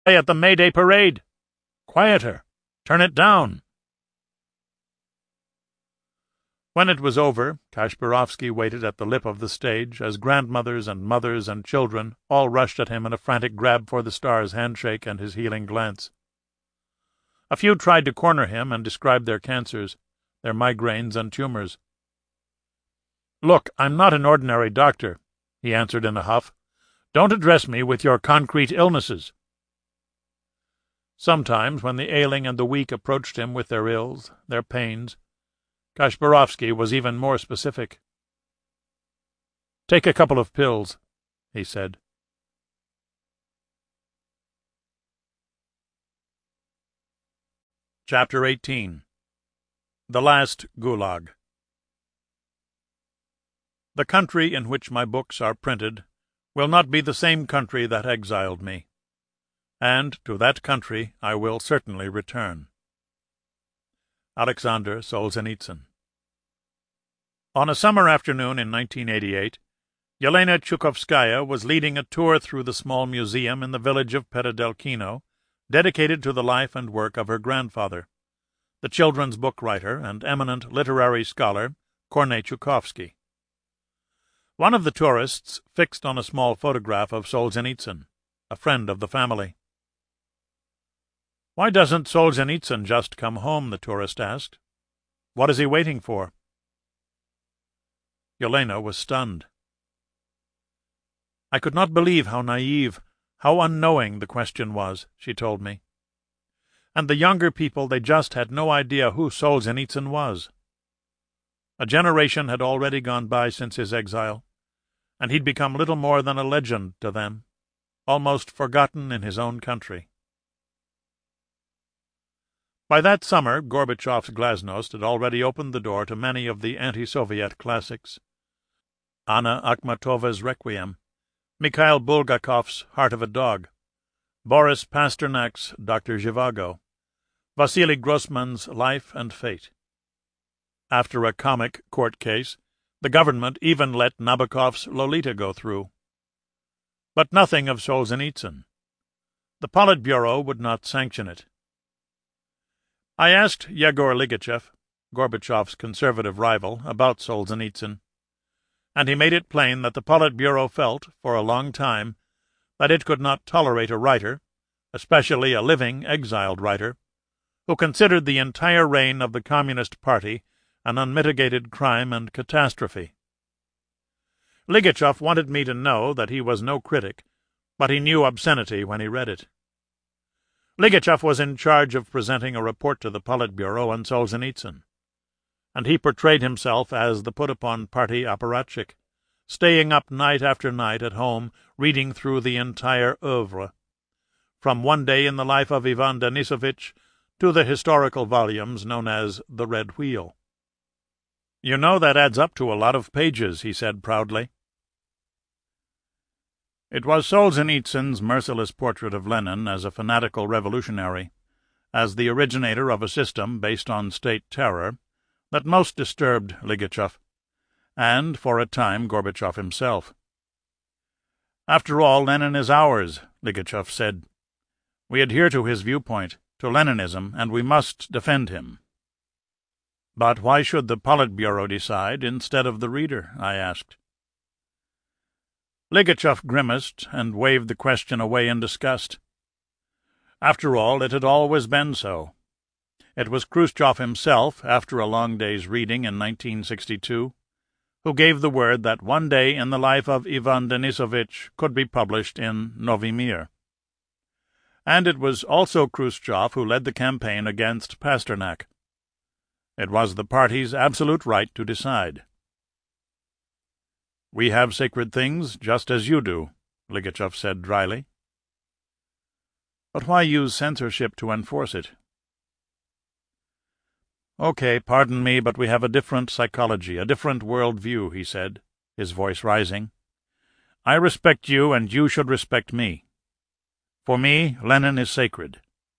at the May Day parade! Quieter! Turn it down!" When it was over, Kashpirovsky waited at the lip of the stage as grandmothers and mothers and children all rushed at him in a frantic grab for the star's handshake and his healing glance. A few tried to corner him and describe their cancers, their migraines and tumors. "Look, I'm not an ordinary doctor," he answered in a huff. "Don't address me with your concrete illnesses." Sometimes, when the ailing and the weak approached him with their ills, their pains, Kashpirovsky was even more specific. "Take a couple of pills," he said. Chapter 18. The Last Gulag. The country in which my books are printed will not be the same country that exiled me, and to that country I will certainly return. Alexander Solzhenitsyn. On a summer afternoon in 1988, Yelena Chukovskaya was leading a tour through the small museum in the village of Peredelkino, dedicated to the life and work of her grandfather, the children's book writer and eminent literary scholar Kornei Chukovsky. One of the tourists fixed on a small photograph of Solzhenitsyn, a friend of the family. "Why doesn't Solzhenitsyn just come home?" the tourist asked. "What is he waiting for?" Yelena was stunned. "I could not believe how naive, how unknowing the question was," she told me. "And the younger people, they just had no idea who Solzhenitsyn was. A generation had already gone by since his exile, and he'd become little more than a legend to them, almost forgotten in his own country." By that summer, Gorbachev's glasnost had already opened the door to many of the anti-Soviet classics. Anna Akhmatova's Requiem, Mikhail Bulgakov's Heart of a Dog, Boris Pasternak's Dr. Zhivago, Vasily Grossman's Life and Fate. After a comic court case, the government even let Nabokov's Lolita go through. But nothing of Solzhenitsyn. The Politburo would not sanction it. I asked Yegor Ligachev, Gorbachev's conservative rival, about Solzhenitsyn, and he made it plain that the Politburo felt, for a long time, that it could not tolerate a writer, especially a living, exiled writer, who considered the entire reign of the Communist Party an unmitigated crime and catastrophe. Ligachev wanted me to know that he was no critic, but he knew obscenity when he read it. Ligachev was in charge of presenting a report to the Politburo on Solzhenitsyn, and he portrayed himself as the put-upon party apparatchik, staying up night after night at home, reading through the entire oeuvre, from One Day in the Life of Ivan Denisovich to the historical volumes known as The Red Wheel. "You know, that adds up to a lot of pages," he said proudly. It was Solzhenitsyn's merciless portrait of Lenin as a fanatical revolutionary, as the originator of a system based on state terror, that most disturbed Ligachev, and, for a time, Gorbachev himself. "After all, Lenin is ours," Ligachev said. "We adhere to his viewpoint, to Leninism, and we must defend him." "But why should the Politburo decide instead of the reader?" I asked. Ligachev grimaced and waved the question away in disgust. After all, it had always been so. It was Khrushchev himself, after a long day's reading in 1962, who gave the word that One Day in the Life of Ivan Denisovich could be published in Novy Mir. And it was also Khrushchev who led the campaign against Pasternak. It was the party's absolute right to decide. "We have sacred things, just as you do," Ligachev said dryly. "But why use censorship to enforce it?" "Okay, pardon me, but we have a different psychology, a different world view," he said, his voice rising. "I respect you, and you should respect me. For me, Lenin is sacred."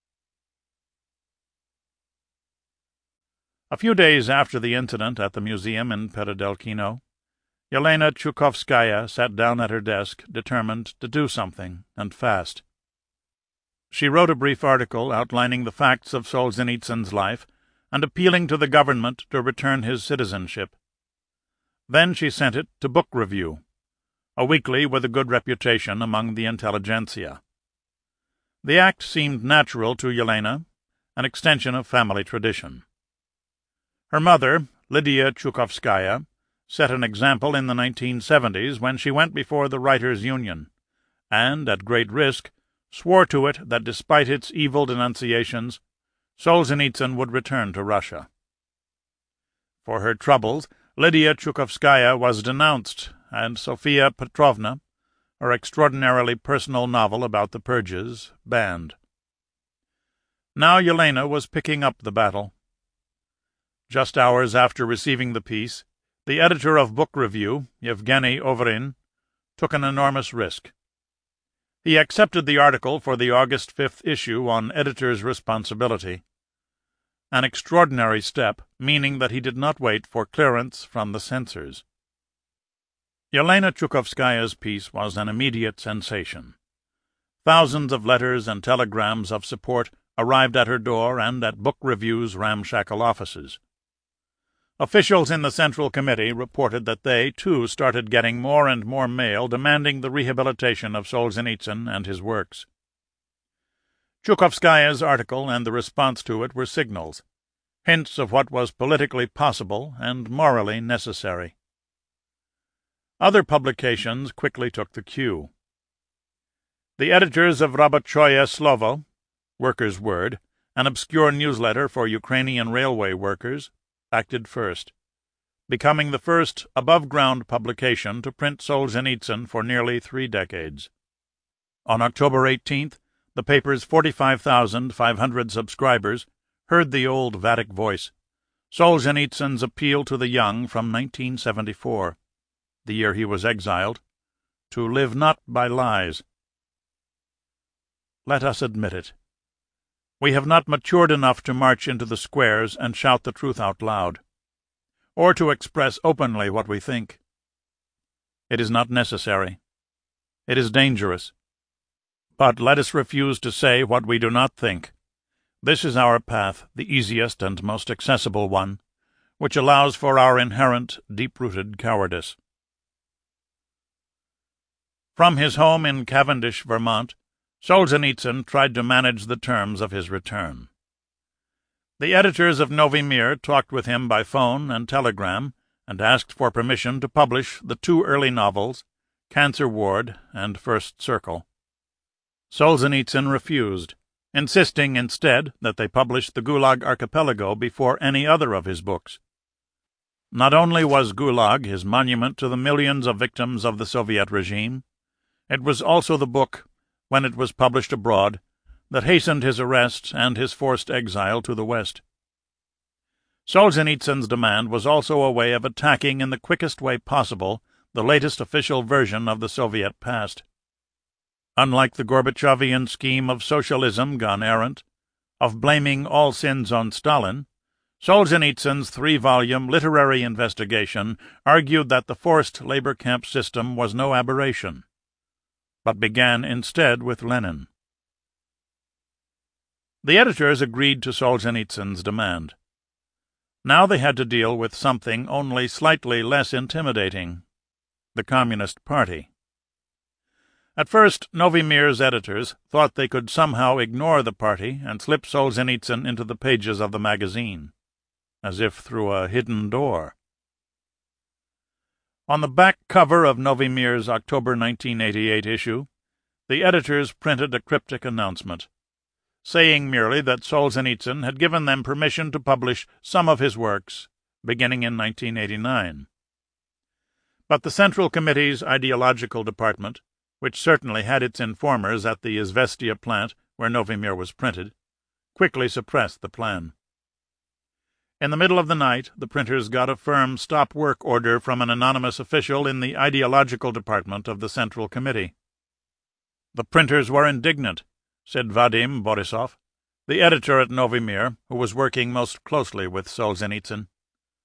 A few days after the incident at the museum in Peredelkino, Yelena Chukovskaya sat down at her desk, determined to do something, and fast. she wrote a brief article outlining the facts of Solzhenitsyn's life and appealing to the government to return his citizenship. Then she sent it to Book Review, a weekly with a good reputation among the intelligentsia. The act seemed natural to Yelena, an extension of family tradition. Her mother, Lydia Chukhovskaya, set an example in the 1970s when she went before the Writers' Union, and, at great risk, swore to it that despite its evil denunciations, Solzhenitsyn would return to Russia. For her troubles, Lydia Chukhovskaya was denounced, and Sofia Petrovna, her extraordinarily personal novel about the purges, banned. Now Yelena was picking up the battle. Just hours after receiving the piece, the editor of Book Review, Yevgeny Overin, took an enormous risk. He accepted the article for the August 5th issue on editor's responsibility, an extraordinary step, meaning that he did not wait for clearance from the censors. Yelena Chukhovskaya's piece was an immediate sensation. Thousands of letters and telegrams of support arrived at her door and at Book Review's ramshackle offices. Officials in the Central Committee reported that they, too, started getting more and more mail demanding the rehabilitation of Solzhenitsyn and his works. Chukhovskaya's article and the response to it were signals, hints of what was politically possible and morally necessary. Other publications quickly took the cue. The editors of Rabochoye Slovo, Workers' Word, an obscure newsletter for Ukrainian railway workers, acted first, becoming the first above-ground publication to print Solzhenitsyn for nearly 3 decades. On October 18th, the paper's 45,500 subscribers heard the old Vatic voice, Solzhenitsyn's appeal to the young from 1974, the year he was exiled, to live not by lies. Let us admit it. We have not matured enough to march into the squares and shout the truth out loud, or to express openly what we think. It is not necessary. It is dangerous. But let us refuse to say what we do not think. This is our path, the easiest and most accessible one, which allows for our inherent, deep-rooted cowardice. From his home in Cavendish, Vermont, Solzhenitsyn tried to manage the terms of his return. The editors of Novy Mir talked with him by phone and telegram and asked for permission to publish the 2 early novels, Cancer Ward and First Circle. Solzhenitsyn refused, insisting instead that they publish the Gulag Archipelago before any other of his books. Not only was Gulag his monument to the millions of victims of the Soviet regime, it was also the book, when it was published abroad, that hastened his arrest and his forced exile to the West. Solzhenitsyn's demand was also a way of attacking in the quickest way possible the latest official version of the Soviet past. Unlike the Gorbachevian scheme of socialism gone errant, of blaming all sins on Stalin, Solzhenitsyn's 3-volume literary investigation argued that the forced labor camp system was no aberration, but began instead with Lenin. The editors agreed to Solzhenitsyn's demand. Now they had to deal with something only slightly less intimidating, the Communist Party. At first, Novy Mir's editors thought they could somehow ignore the party and slip Solzhenitsyn into the pages of the magazine, as if through a hidden door. On the back cover of Novy Mir's October 1988 issue, the editors printed a cryptic announcement, saying merely that Solzhenitsyn had given them permission to publish some of his works, beginning in 1989. But the Central Committee's ideological department, which certainly had its informers at the Izvestia plant where Novy Mir was printed, quickly suppressed the plan. In the middle of the night, the printers got a firm stop-work order from an anonymous official in the ideological department of the Central Committee. The printers were indignant, said Vadim Borisov, the editor at Novy Mir, who was working most closely with Solzhenitsyn.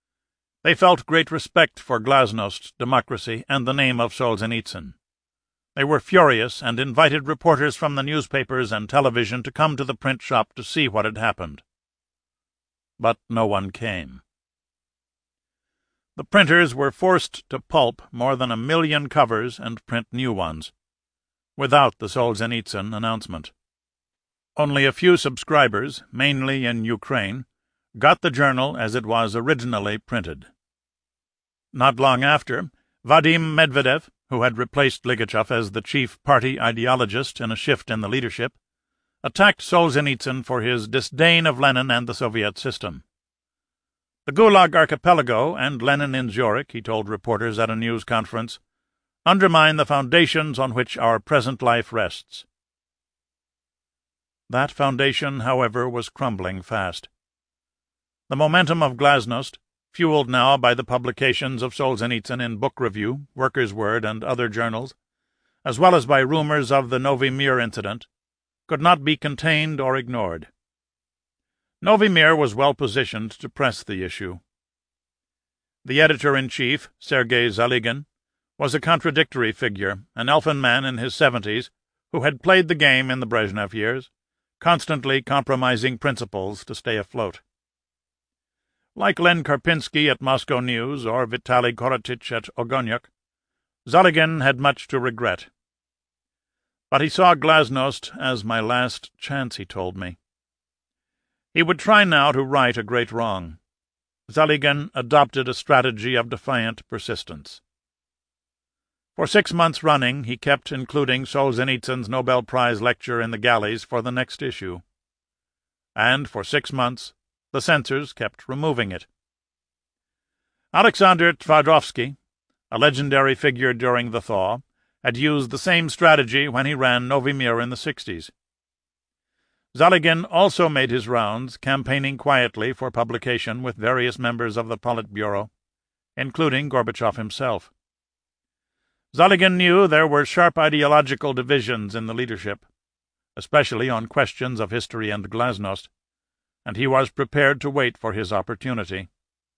They felt great respect for glasnost, democracy, and the name of Solzhenitsyn. They were furious and invited reporters from the newspapers and television to come to the print shop to see what had happened. But no one came. The printers were forced to pulp more than 1 million covers and print new ones, without the Solzhenitsyn announcement. Only a few subscribers, mainly in Ukraine, got the journal as it was originally printed. Not long after, Vadim Medvedev, who had replaced Ligachev as the chief party ideologist in a shift in the leadership, attacked Solzhenitsyn for his disdain of Lenin and the Soviet system. The Gulag Archipelago and Lenin in Zurich, he told reporters at a news conference, undermine the foundations on which our present life rests. That foundation, however, was crumbling fast. The momentum of Glasnost, fueled now by the publications of Solzhenitsyn in Book Review, Workers' Word, and other journals, as well as by rumors of the Novy Mir incident, could not be contained or ignored. Novy Mir was well positioned to press the issue. The editor-in-chief, Sergei Zaligin, was a contradictory figure, an elfin man in his 70s, who had played the game in the Brezhnev years, constantly compromising principles to stay afloat. Like Len Karpinski at Moscow News or Vitaly Korotich at Ogonyuk, Zaligin had much to regret. But he saw Glasnost as my last chance, he told me. He would try now to right a great wrong. Zaligin adopted a strategy of defiant persistence. For 6 months running he kept including Solzhenitsyn's Nobel Prize lecture in the galleys for the next issue. And for 6 months the censors kept removing it. Alexander Tvardovsky, a legendary figure during the thaw, had used the same strategy when he ran Novy Mir in the 60s. Zaligin also made his rounds, campaigning quietly for publication with various members of the Politburo, including Gorbachev himself. Zaligin knew there were sharp ideological divisions in the leadership, especially on questions of history and Glasnost, and he was prepared to wait for his opportunity.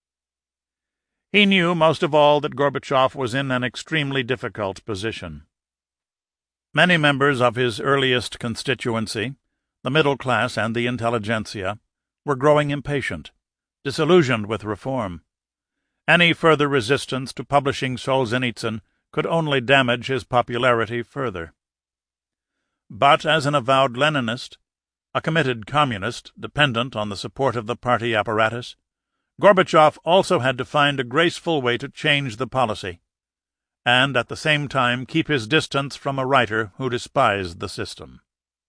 He knew most of all that Gorbachev was in an extremely difficult position. Many members of his earliest constituency, the middle class and the intelligentsia, were growing impatient, disillusioned with reform. Any further resistance to publishing Solzhenitsyn could only damage his popularity further. But as an avowed Leninist, a committed communist dependent on the support of the party apparatus, Gorbachev also had to find a graceful way to change the policy, and at the same time keep his distance from a writer who despised the system.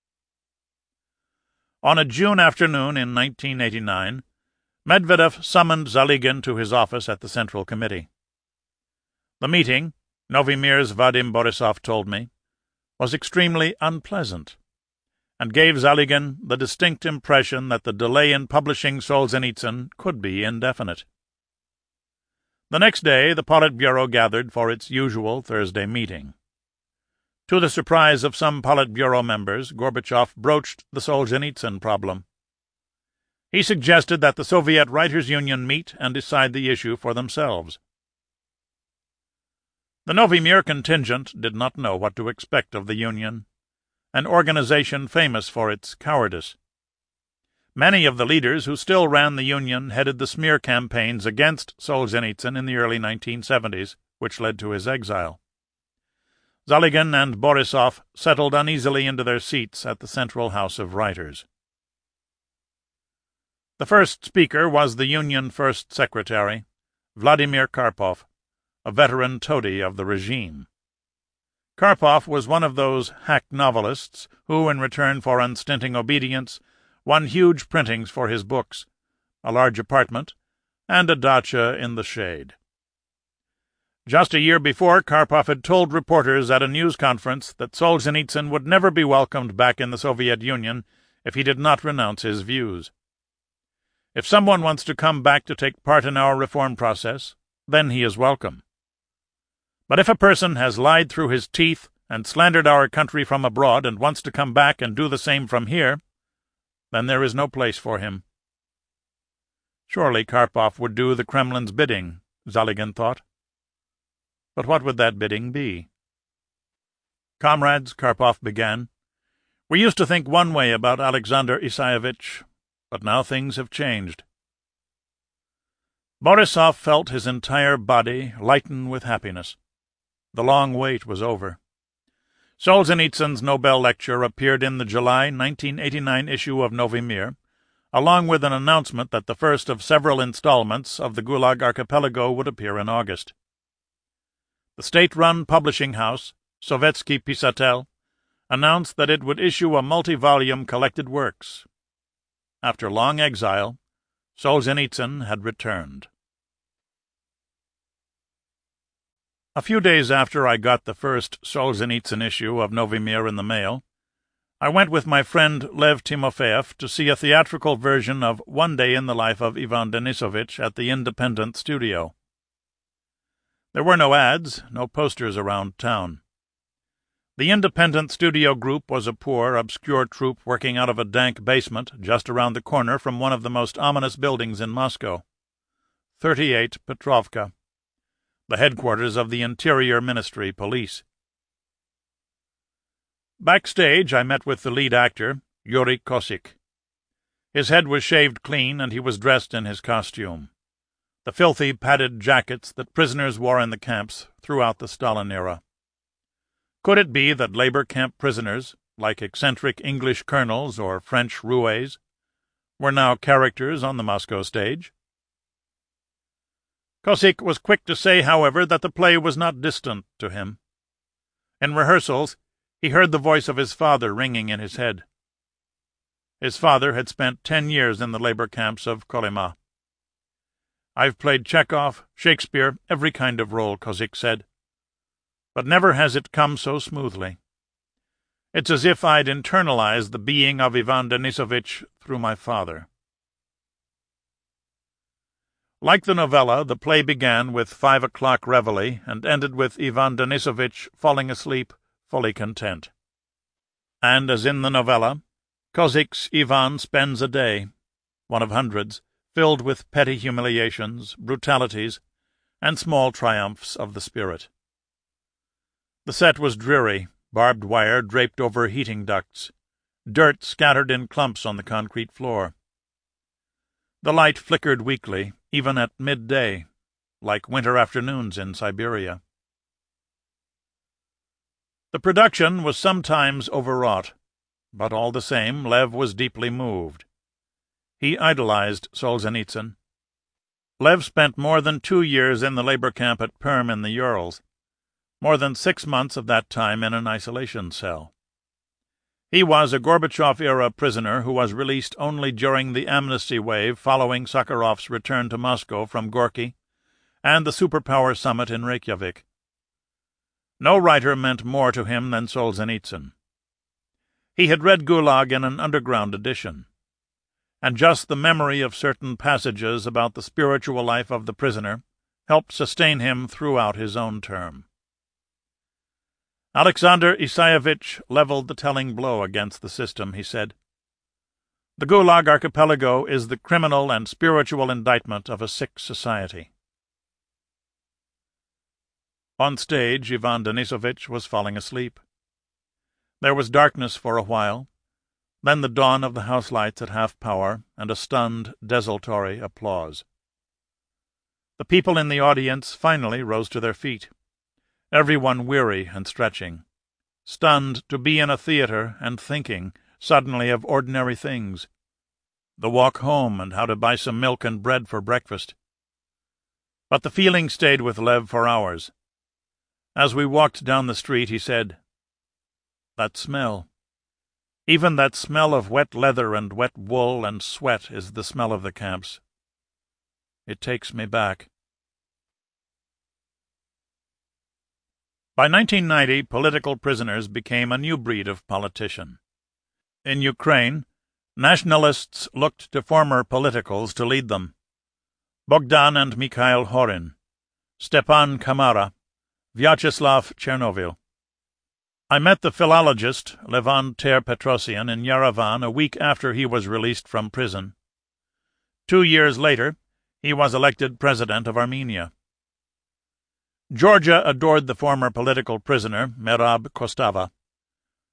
On a June afternoon in 1989, Medvedev summoned Zaligin to his office at the Central Committee. The meeting, Novy Mir's Vadim Borisov told me, was extremely unpleasant, and gave Zaligin the distinct impression that the delay in publishing Solzhenitsyn could be indefinite. The next day the Politburo gathered for its usual Thursday meeting. To the surprise of some Politburo members, Gorbachev broached the Solzhenitsyn problem. He suggested that the Soviet Writers' Union meet and decide the issue for themselves. The Novy Mir contingent did not know what to expect of the Union, an organization famous for its cowardice. Many of the leaders who still ran the Union headed the smear campaigns against Solzhenitsyn in the early 1970s, which led to his exile. Zaligin and Borisov settled uneasily into their seats at the Central House of Writers. The first speaker was the Union First Secretary, Vladimir Karpov, a veteran toady of the regime. Karpov was one of those hack novelists who, in return for unstinting obedience, won huge printings for his books, a large apartment, and a dacha in the shade. Just a year before, Karpov had told reporters at a news conference that Solzhenitsyn would never be welcomed back in the Soviet Union if he did not renounce his views. If someone wants to come back to take part in our reform process, then he is welcome. But if a person has lied through his teeth and slandered our country from abroad and wants to come back and do the same from here, then there is no place for him. Surely Karpov would do the Kremlin's bidding, Zaligin thought. But what would that bidding be? "Comrades," Karpov began, "we used to think one way about Alexander Isayevich, but now things have changed." Borisov felt his entire body lighten with happiness. The long wait was over. Solzhenitsyn's Nobel lecture appeared in the July 1989 issue of Novy Mir, along with an announcement that the first of several installments of the Gulag Archipelago would appear in August. The state-run publishing house, Sovetsky Pisatel, announced that it would issue a multi-volume collected works. After long exile, Solzhenitsyn had returned. A few days after I got the first Solzhenitsyn issue of Novy Mir in the mail, I went with my friend Lev Timofeyev to see a theatrical version of One Day in the Life of Ivan Denisovich at the Independent Studio. There were no ads, no posters around town. The Independent Studio Group was a poor, obscure troupe working out of a dank basement just around the corner from one of the most ominous buildings in Moscow, 38 Petrovka, the headquarters of the Interior Ministry Police. Backstage, I met with the lead actor, Yuri Kosik. His head was shaved clean, and he was dressed in his costume, the filthy padded jackets that prisoners wore in the camps throughout the Stalin era. Could it be that labor camp prisoners, like eccentric English colonels or French roués, were now characters on the Moscow stage? Kosik was quick to say, however, that the play was not distant to him. In rehearsals, he heard the voice of his father ringing in his head. His father had spent 10 years in the labor camps of Kolyma. "I've played Chekhov, Shakespeare, every kind of role," Kosik said. "But never has it come so smoothly. It's as if I'd internalized the being of Ivan Denisovich through my father." Like the novella, the play began with 5 o'clock reveille and ended with Ivan Denisovich falling asleep, fully content. And as in the novella, Kosik's Ivan spends a day, one of hundreds, filled with petty humiliations, brutalities, and small triumphs of the spirit. The set was dreary, barbed wire draped over heating ducts, dirt scattered in clumps on the concrete floor. The light flickered weakly, even at midday, like winter afternoons in Siberia. The production was sometimes overwrought, but all the same Lev was deeply moved. He idolized Solzhenitsyn. Lev spent more than 2 years in the labor camp at Perm in the Urals, more than 6 months of that time in an isolation cell. He was a Gorbachev-era prisoner who was released only during the amnesty wave following Sakharov's return to Moscow from Gorky and the superpower summit in Reykjavik. No writer meant more to him than Solzhenitsyn. He had read Gulag in an underground edition, and just the memory of certain passages about the spiritual life of the prisoner helped sustain him throughout his own term. Alexander Isayevich leveled the telling blow against the system, he said. The Gulag Archipelago is the criminal and spiritual indictment of a sick society. On stage, Ivan Denisovich was falling asleep. There was darkness for a while, then the dawn of the house lights at half power, and a stunned, desultory applause. The people in the audience finally rose to their feet, everyone weary and stretching, stunned to be in a theater and thinking suddenly of ordinary things, the walk home and how to buy some milk and bread for breakfast. But the feeling stayed with Lev for hours. As we walked down the street, he said, "That smell. Even that smell of wet leather and wet wool and sweat is the smell of the camps. It takes me back." By 1990, political prisoners became a new breed of politician. In Ukraine, nationalists looked to former politicals to lead them. Bogdan and Mikhail Horin, Stepan Kamara, Vyacheslav Chernovil. I met the philologist Levon Ter-Petrosyan in Yerevan a week after he was released from prison. 2 years later, he was elected president of Armenia. Georgia adored the former political prisoner, Merab Kostava.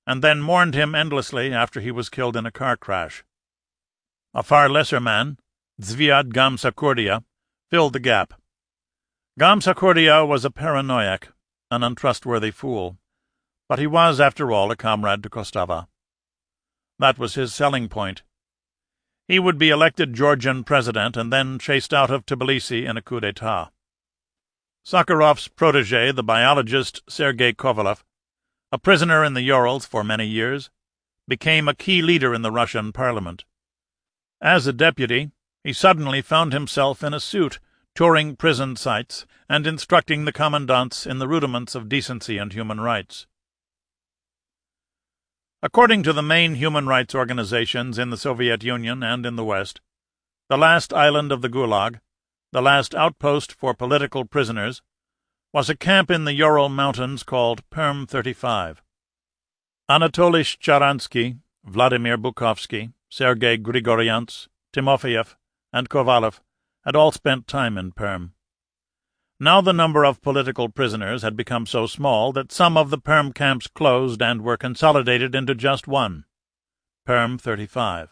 and then mourned him endlessly after he was killed in a car crash. A far lesser man, Zviad Gamsakhurdia, filled the gap. Gamsakhurdia was a paranoiac, an untrustworthy fool, but he was, after all, a comrade to Kostava. That was his selling point. He would be elected Georgian president and then chased out of Tbilisi in a coup d'etat. Sakharov's protege, the biologist Sergei Kovalev, a prisoner in the Urals for many years, became a key leader in the Russian parliament. As a deputy, he suddenly found himself in a suit, touring prison sites and instructing the commandants in the rudiments of decency and human rights. According to the main human rights organizations in the Soviet Union and in the West, the last island of the Gulag, the last outpost for political prisoners, was a camp in the Ural Mountains called Perm 35. Anatoly Shcharansky, Vladimir Bukovsky, Sergei Grigorians, Timofeyev, and Kovalev had all spent time in Perm. Now the number of political prisoners had become so small that some of the Perm camps closed and were consolidated into just one, Perm 35.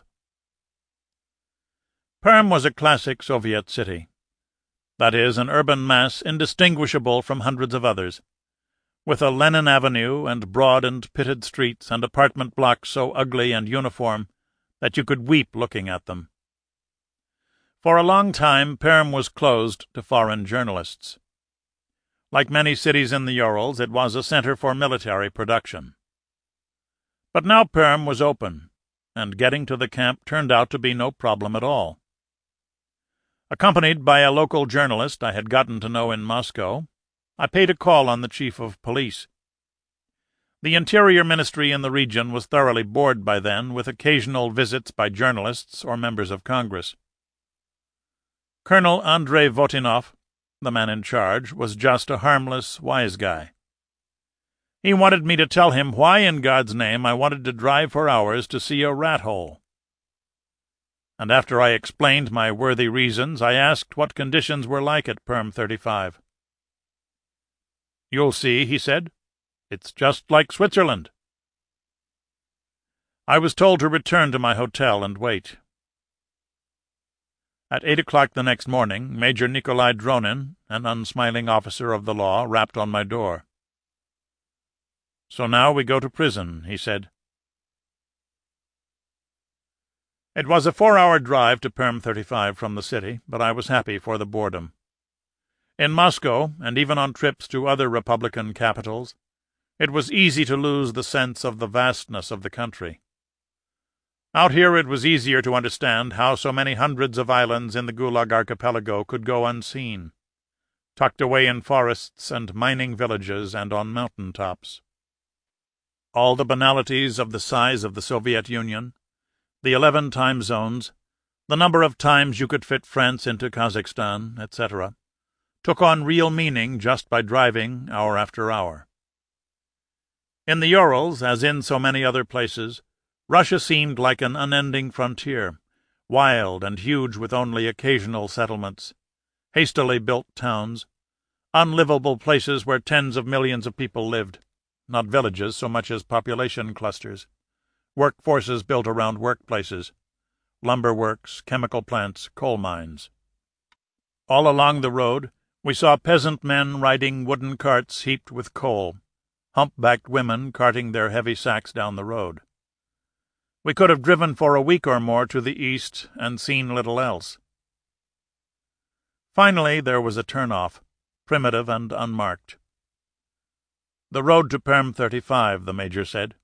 Perm was a classic Soviet city. That is, an urban mass indistinguishable from hundreds of others, with a Lenin Avenue and broad and pitted streets and apartment blocks so ugly and uniform that you could weep looking at them. For a long time, Perm was closed to foreign journalists. Like many cities in the Urals, it was a center for military production. But now Perm was open, and getting to the camp turned out to be no problem at all. Accompanied by a local journalist I had gotten to know in Moscow, I paid a call on the chief of police. The Interior Ministry in the region was thoroughly bored by then, with occasional visits by journalists or members of Congress. Colonel Andrei Votinov, the man in charge, was just a harmless, wise guy. He wanted me to tell him why in God's name I wanted to drive for hours to see a rat hole. And after I explained my worthy reasons, I asked what conditions were like at Perm 35. "You'll see," he said. "It's just like Switzerland." I was told to return to my hotel and wait. At 8 o'clock the next morning, Major Nikolai Dronin, an unsmiling officer of the law, rapped on my door. "So now we go to prison," he said. It was a 4-hour drive to Perm 35 from the city, but I was happy for the boredom. In Moscow, and even on trips to other Republican capitals, it was easy to lose the sense of the vastness of the country. Out here it was easier to understand how so many hundreds of islands in the Gulag archipelago could go unseen, tucked away in forests and mining villages and on mountain tops. All the banalities of the size of the Soviet Union, the 11 time zones, the number of times you could fit France into Kazakhstan, etc., took on real meaning just by driving hour after hour. In the Urals, as in so many other places, Russia seemed like an unending frontier, wild and huge with only occasional settlements, hastily built towns, unlivable places where tens of millions of people lived, not villages so much as population clusters, workforces built around workplaces, lumber works, chemical plants, coal mines. All along the road we saw peasant men riding wooden carts heaped with coal, hump-backed women carting their heavy sacks down the road. We could have driven for a week or more to the east and seen little else. Finally there was a turn-off, primitive and unmarked. "The road to Perm 35, the Major said.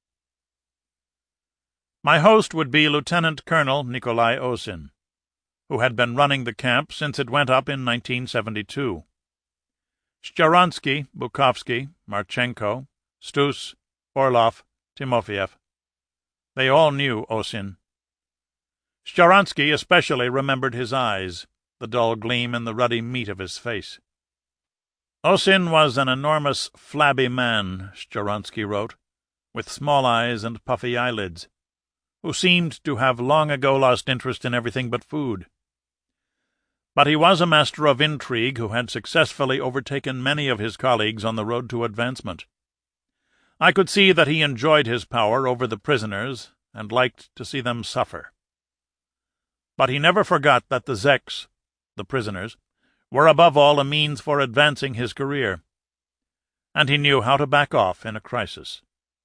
My host would be Lieutenant Colonel Nikolai Osin, who had been running the camp since it went up in 1972. Shcharansky, Bukovsky, Marchenko, Stus, Orlov, Timofeyev. They all knew Osin. Shcharansky especially remembered his eyes, the dull gleam in the ruddy meat of his face. Osin was an enormous, flabby man, Shcharansky wrote, with small eyes and puffy eyelids, who seemed to have long ago lost interest in everything but food. But he was a master of intrigue who had successfully overtaken many of his colleagues on the road to advancement. I could see that he enjoyed his power over the prisoners and liked to see them suffer. But he never forgot that the Zeks, the prisoners, were above all a means for advancing his career, and he knew how to back off in a crisis.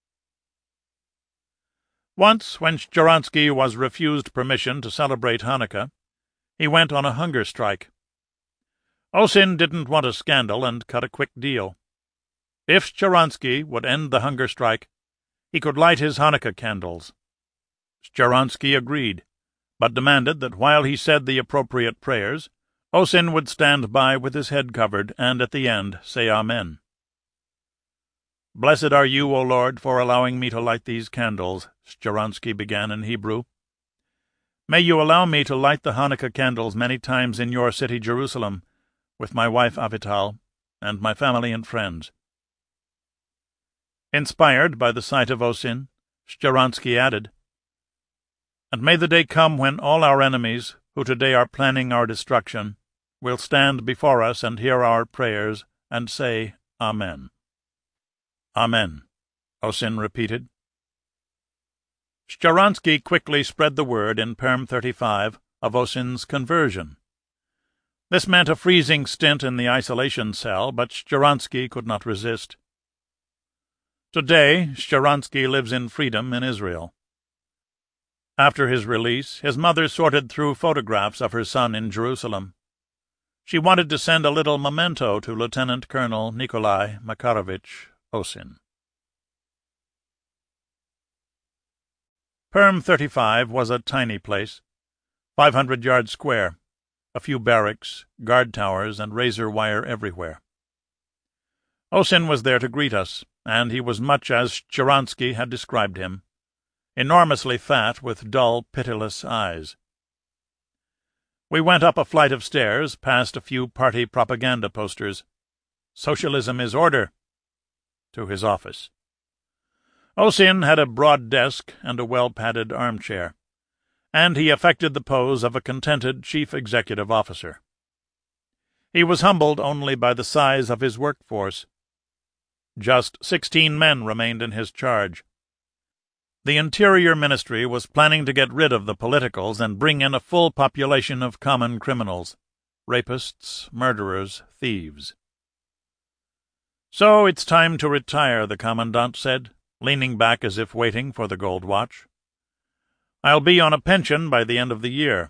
Once, when Shcharansky was refused permission to celebrate Hanukkah, he went on a hunger strike. Osin didn't want a scandal and cut a quick deal. If Shcharansky would end the hunger strike, he could light his Hanukkah candles. Shcharansky agreed, but demanded that while he said the appropriate prayers, Osin would stand by with his head covered and at the end say Amen. "Blessed are you, O Lord, for allowing me to light these candles," Shcharansky began in Hebrew. "May you allow me to light the Hanukkah candles many times in your city Jerusalem, with my wife Avital, and my family and friends." Inspired by the sight of Osin, Shcharansky added, "And may the day come when all our enemies, who today are planning our destruction, will stand before us and hear our prayers and say Amen." "Amen," Osin repeated. Shcharansky quickly spread the word in Perm 35 of Osin's conversion. This meant a freezing stint in the isolation cell, but Shcharansky could not resist. Today, Shcharansky lives in freedom in Israel. After his release, his mother sorted through photographs of her son in Jerusalem. She wanted to send a little memento to Lieutenant Colonel Nikolai Makarovich Osin. Perm 35 was a tiny place, 500 yards square, a few barracks, guard towers, and razor wire everywhere. Osin was there to greet us, and he was much as Shcharansky had described him, enormously fat with dull, pitiless eyes. We went up a flight of stairs, past a few party propaganda posters. "Socialism is order," to his office. Osin had a broad desk and a well-padded armchair, and he affected the pose of a contented chief executive officer. He was humbled only by the size of his workforce. Just 16 men remained in his charge. The Interior Ministry was planning to get rid of the politicals and bring in a full population of common criminals, rapists, murderers, thieves. "So it's time to retire," the commandant said, leaning back as if waiting for the gold watch. "I'll be on a pension by the end of the year."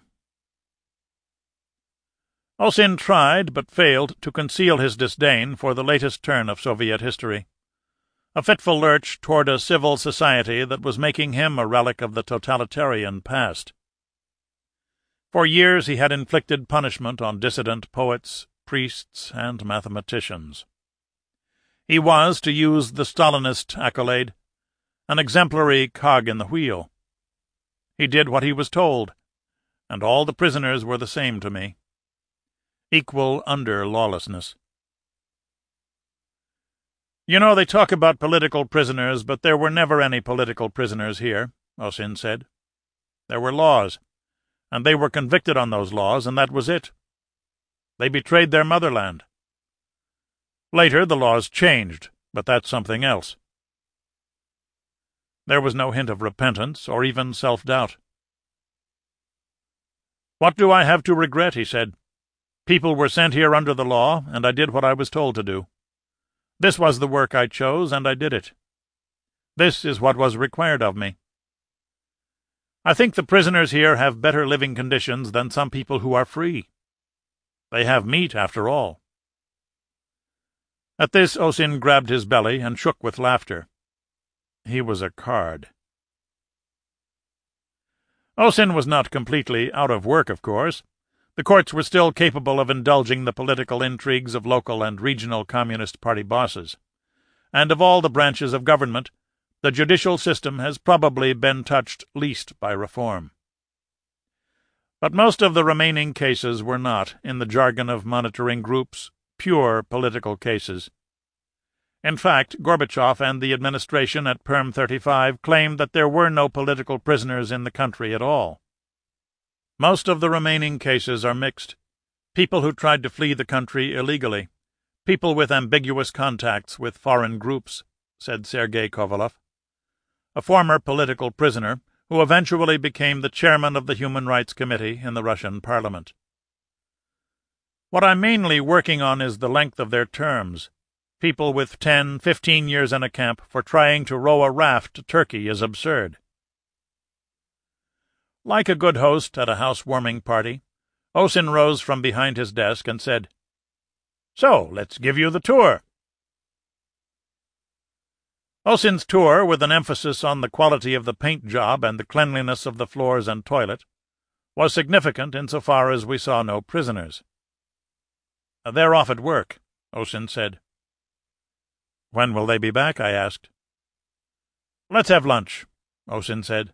Osin tried, but failed, to conceal his disdain for the latest turn of Soviet history, a fitful lurch toward a civil society that was making him a relic of the totalitarian past. For years he had inflicted punishment on dissident poets, priests, and mathematicians. He was, to use the Stalinist accolade, an exemplary cog in the wheel. He did what he was told, and all the prisoners were the same to me. Equal under lawlessness. "You know, they talk about political prisoners, but there were never any political prisoners here," Osin said. "There were laws, and they were convicted on those laws, and that was it. They betrayed their motherland. Later the laws changed, but that's something else." There was no hint of repentance or even self-doubt. "What do I have to regret?" he said. "People were sent here under the law, and I did what I was told to do. This was the work I chose, and I did it. This is what was required of me. I think the prisoners here have better living conditions than some people who are free. They have meat, after all." At this Osin grabbed his belly and shook with laughter. He was a card. Osin was not completely out of work, of course. The courts were still capable of indulging the political intrigues of local and regional Communist Party bosses, and of all the branches of government, the judicial system has probably been touched least by reform. But most of the remaining cases were not, in the jargon of monitoring groups, pure political cases. In fact, Gorbachev and the administration at Perm 35 claimed that there were no political prisoners in the country at all. Most of the remaining cases are mixed. People who tried to flee the country illegally, people with ambiguous contacts with foreign groups, said Sergei Kovalov, a former political prisoner who eventually became the chairman of the Human Rights Committee in the Russian Parliament. What I'm mainly working on is the length of their terms. People with 10, 15 years in a camp for trying to row a raft to Turkey is absurd. Like a good host at a housewarming party, Osin rose from behind his desk and said, "So, let's give you the tour." Osin's tour, with an emphasis on the quality of the paint job and the cleanliness of the floors and toilet, was significant insofar as we saw no prisoners. "They're off at work," Osin said. "When will they be back?" I asked. "Let's have lunch," Osin said.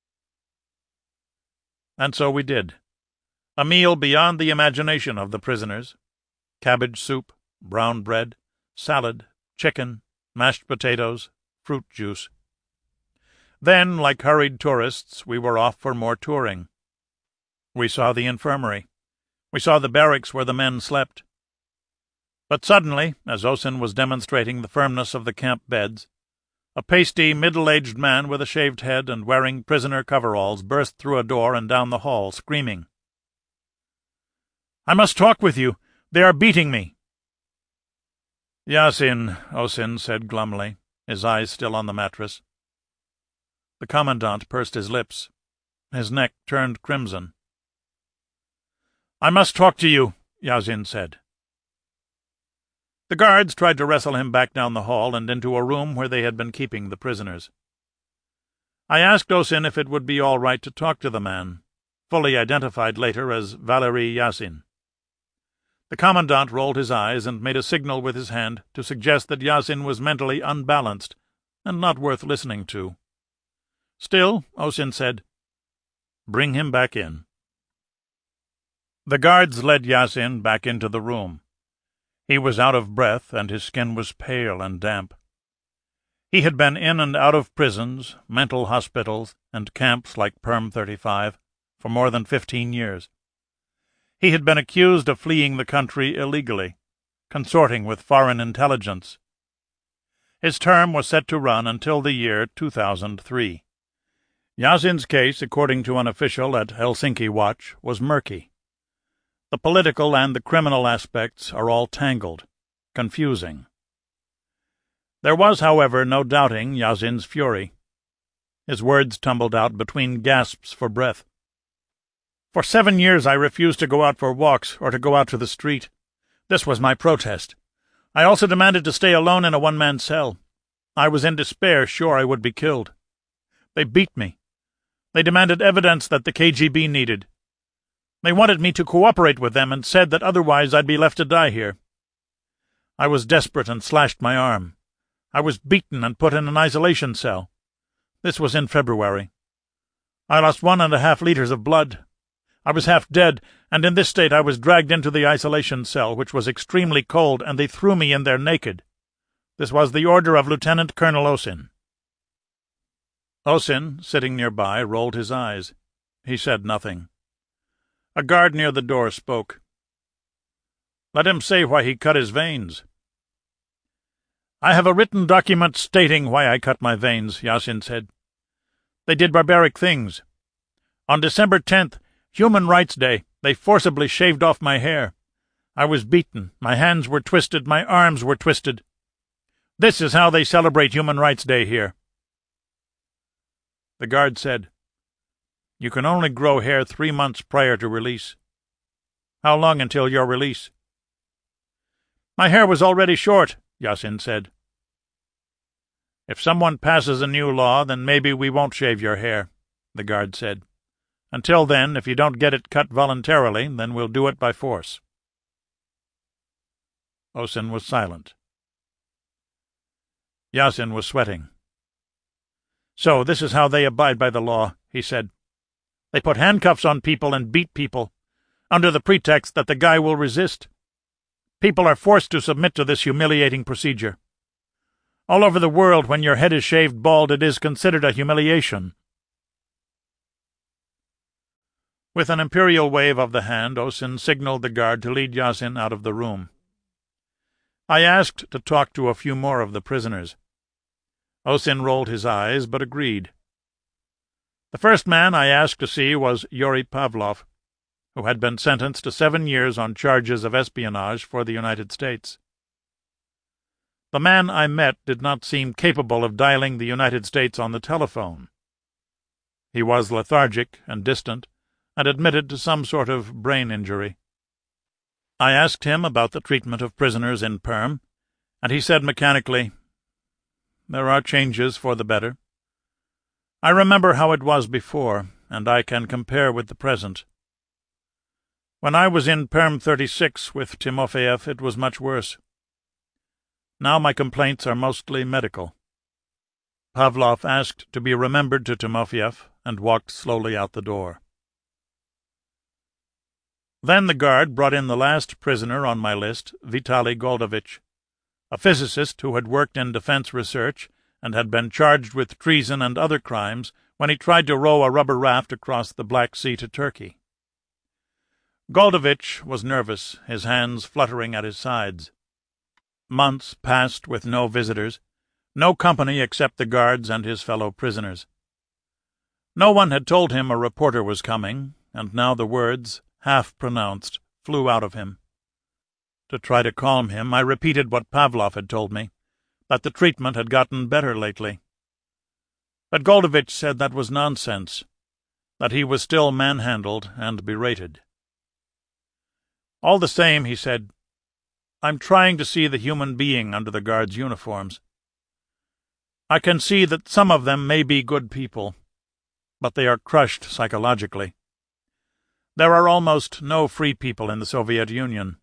And so we did. A meal beyond the imagination of the prisoners. Cabbage soup, brown bread, salad, chicken, mashed potatoes, fruit juice. Then, like hurried tourists, we were off for more touring. We saw the infirmary. We saw the barracks where the men slept. But suddenly, as Osin was demonstrating the firmness of the camp beds, a pasty, middle-aged man with a shaved head and wearing prisoner coveralls burst through a door and down the hall, screaming, "I must talk with you. They are beating me." "Yasin," Osin said glumly, his eyes still on the mattress. The commandant pursed his lips. His neck turned crimson. "I must talk to you," Yasin said. The guards tried to wrestle him back down the hall and into a room where they had been keeping the prisoners. I asked Osin if it would be all right to talk to the man, fully identified later as Valery Yasin. The commandant rolled his eyes and made a signal with his hand to suggest that Yasin was mentally unbalanced and not worth listening to. Still, Osin said, "Bring him back in." The guards led Yasin back into the room. He was out of breath, and his skin was pale and damp. He had been in and out of prisons, mental hospitals, and camps like Perm 35 for more than 15 years. He had been accused of fleeing the country illegally, consorting with foreign intelligence. His term was set to run until the year 2003. Yasin's case, according to an official at Helsinki Watch, was murky. The political and the criminal aspects are all tangled, confusing. There was, however, no doubting Yasin's fury. His words tumbled out between gasps for breath. "For 7 years I refused to go out for walks or to go out to the street. This was my protest. I also demanded to stay alone in a one-man cell. I was in despair, sure I would be killed. They beat me. They demanded evidence that the KGB needed. They wanted me to cooperate with them and said that otherwise I'd be left to die here. I was desperate and slashed my arm. I was beaten and put in an isolation cell. This was in February. I lost 1.5 liters of blood. I was half dead, and in this state I was dragged into the isolation cell, which was extremely cold, and they threw me in there naked. This was the order of Lieutenant Colonel Osin." Osin, sitting nearby, rolled his eyes. He said nothing. A guard near the door spoke. "Let him say why he cut his veins." "I have a written document stating why I cut my veins," Yasin said. "They did barbaric things. On December 10th, Human Rights Day, they forcibly shaved off my hair. I was beaten, my hands were twisted, my arms were twisted. This is how they celebrate Human Rights Day here." The guard said, "You can only grow hair 3 months prior to release. How long until your release?" "My hair was already short," Yasin said. "If someone passes a new law, then maybe we won't shave your hair," the guard said. "Until then, if you don't get it cut voluntarily, then we'll do it by force." Osin was silent. Yasin was sweating. "So this is how they abide by the law," he said. "They put handcuffs on people and beat people, under the pretext that the guy will resist. People are forced to submit to this humiliating procedure. All over the world, when your head is shaved bald, it is considered a humiliation." With an imperial wave of the hand, Osin signaled the guard to lead Yasin out of the room. I asked to talk to a few more of the prisoners. Osin rolled his eyes, but agreed. The first man I asked to see was Yuri Pavlov, who had been sentenced to 7 years on charges of espionage for the United States. The man I met did not seem capable of dialing the United States on the telephone. He was lethargic and distant, and admitted to some sort of brain injury. I asked him about the treatment of prisoners in Perm, and he said mechanically, "There are changes for the better. I remember how it was before, and I can compare with the present. When I was in Perm 36 with Timofeyev, it was much worse. Now my complaints are mostly medical." Pavlov asked to be remembered to Timofeyev and walked slowly out the door. Then the guard brought in the last prisoner on my list, Vitaly Goldovich, a physicist who had worked in defense research and had been charged with treason and other crimes when he tried to row a rubber raft across the Black Sea to Turkey. Goldovich was nervous, his hands fluttering at his sides. Months passed with no visitors, no company except the guards and his fellow prisoners. No one had told him a reporter was coming, and now the words, half-pronounced, flew out of him. To try to calm him, I repeated what Pavlov had told me, that the treatment had gotten better lately. But Goldovich said that was nonsense, that he was still manhandled and berated. All the same, he said, I'm trying to see the human being under the guards' uniforms. I can see that some of them may be good people, but they are crushed psychologically. There are almost no free people in the Soviet Union.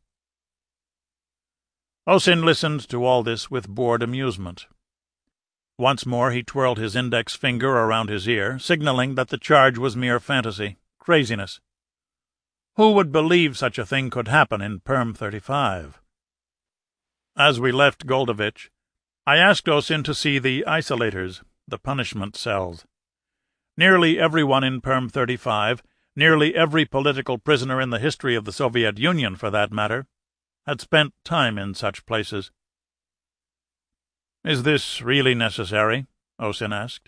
Osin listened to all this with bored amusement. Once more he twirled his index finger around his ear, signaling that the charge was mere fantasy, craziness. Who would believe such a thing could happen in Perm 35? As we left Goldovich, I asked Osin to see the isolators, the punishment cells. Nearly everyone in Perm 35, nearly every political prisoner in the history of the Soviet Union, for that matter, had spent time in such places. "Is this really necessary?" Osin asked.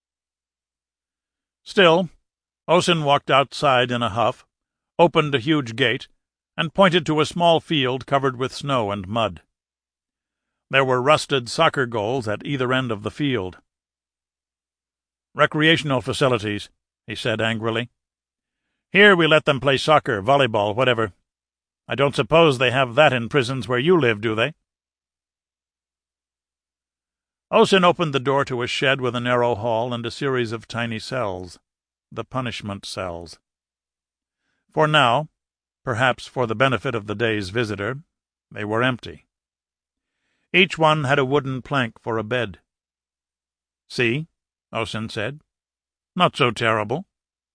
Still, Osin walked outside in a huff, opened a huge gate, and pointed to a small field covered with snow and mud. There were rusted soccer goals at either end of the field. "Recreational facilities," he said angrily. "Here we let them play soccer, volleyball, whatever. I don't suppose they have that in prisons where you live, do they?" Osin opened the door to a shed with a narrow hall and a series of tiny cells, the punishment cells. For now, perhaps for the benefit of the day's visitor, they were empty. Each one had a wooden plank for a bed. "See," Osin said. "Not so terrible."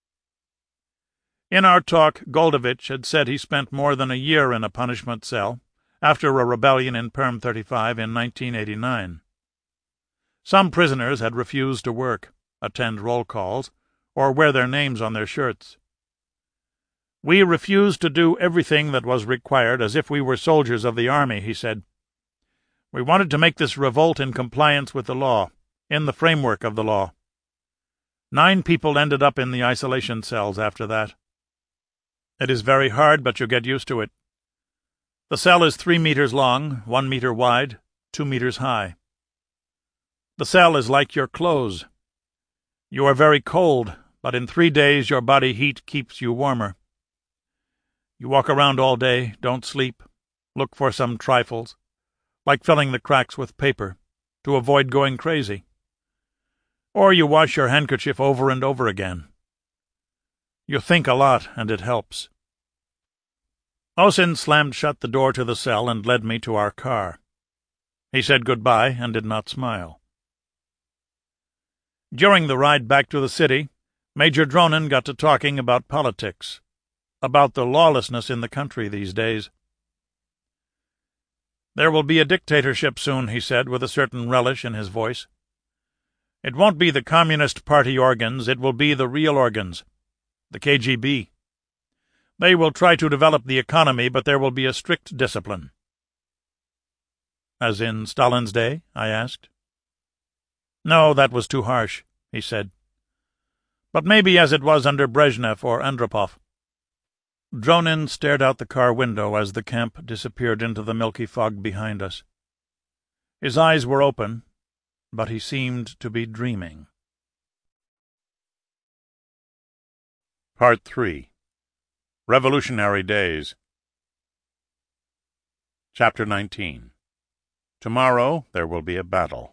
In our talk, Goldovich had said he spent more than a year in a punishment cell, after a rebellion in Perm 35 in 1989. Some prisoners had refused to work, attend roll calls, or wear their names on their shirts. "We refused to do everything that was required as if we were soldiers of the army," he said. "We wanted to make this revolt in compliance with the law, in the framework of the law. 9 people ended up in the isolation cells after that. It is very hard, but you get used to it. The cell is 3 meters long, 1 meter wide, 2 meters high. The cell is like your clothes. You are very cold, but in 3 days your body heat keeps you warmer. You walk around all day, don't sleep, look for some trifles, like filling the cracks with paper, to avoid going crazy. Or you wash your handkerchief over and over again. You think a lot, and it helps." Osin slammed shut the door to the cell and led me to our car. He said goodbye and did not smile. During the ride back to the city, Major Dronin got to talking about politics, about the lawlessness in the country these days. "There will be a dictatorship soon," he said, with a certain relish in his voice. "It won't be the Communist Party organs, it will be the real organs, the KGB. They will try to develop the economy, but there will be a strict discipline." "As in Stalin's day?" I asked. "No, that was too harsh," he said. "But maybe as it was under Brezhnev or Andropov." Dronin stared out the car window as the camp disappeared into the milky fog behind us. His eyes were open, but he seemed to be dreaming. Part 3. Revolutionary Days. Chapter 19. Tomorrow there will be a battle.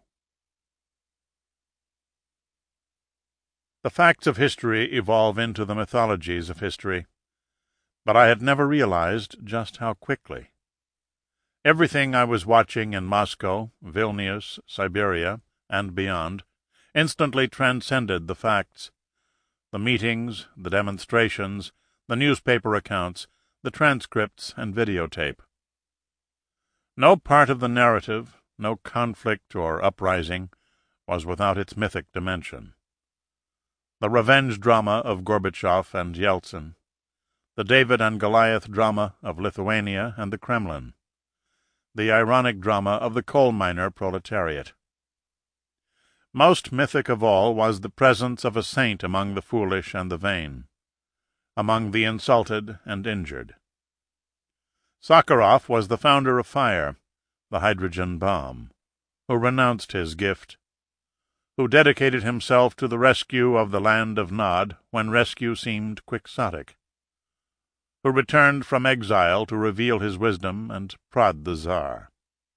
The facts of history evolve into the mythologies of history, but I had never realized just how quickly. Everything I was watching in Moscow, Vilnius, Siberia, and beyond instantly transcended the facts. The meetings, the demonstrations, the newspaper accounts, the transcripts and videotape. No part of the narrative, no conflict or uprising, was without its mythic dimension. The revenge drama of Gorbachev and Yeltsin, the David and Goliath drama of Lithuania and the Kremlin, the ironic drama of the coal miner proletariat. Most mythic of all was the presence of a saint among the foolish and the vain, among the insulted and injured. Sakharov was the founder of fire, the hydrogen bomb, who renounced his gift, who dedicated himself to the rescue of the land of Nod when rescue seemed quixotic, who returned from exile to reveal his wisdom and prod the Tsar.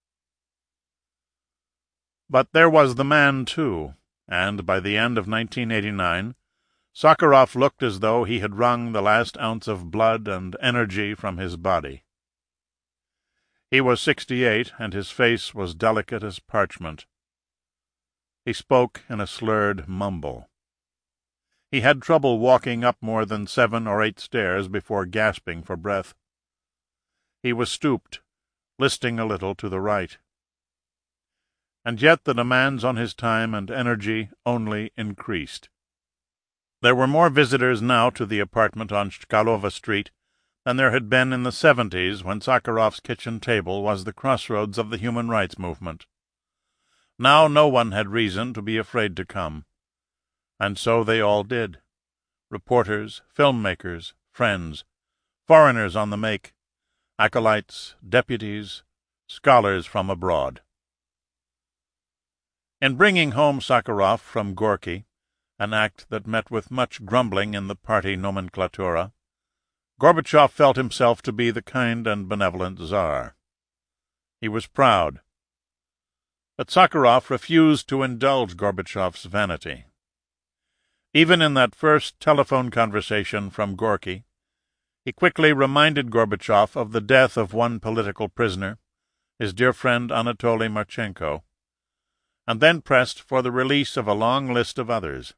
But there was the man, too, and by the end of 1989, Sakharov looked as though he had wrung the last ounce of blood and energy from his body. He was 68, and his face was delicate as parchment. He spoke in a slurred mumble. He had trouble walking up more than 7 or 8 stairs before gasping for breath. He was stooped, listing a little to the right. And yet the demands on his time and energy only increased. There were more visitors now to the apartment on Chkalova Street than there had been in the 70s when Sakharov's kitchen table was the crossroads of the human rights movement. Now no one had reason to be afraid to come. And so they all did. Reporters, filmmakers, friends, foreigners on the make, acolytes, deputies, scholars from abroad. In bringing home Sakharov from Gorky, an act that met with much grumbling in the party nomenclatura, Gorbachev felt himself to be the kind and benevolent Tsar. He was proud. But Sakharov refused to indulge Gorbachev's vanity. Even in that first telephone conversation from Gorky, he quickly reminded Gorbachev of the death of one political prisoner, his dear friend Anatoly Marchenko, and then pressed for the release of a long list of others.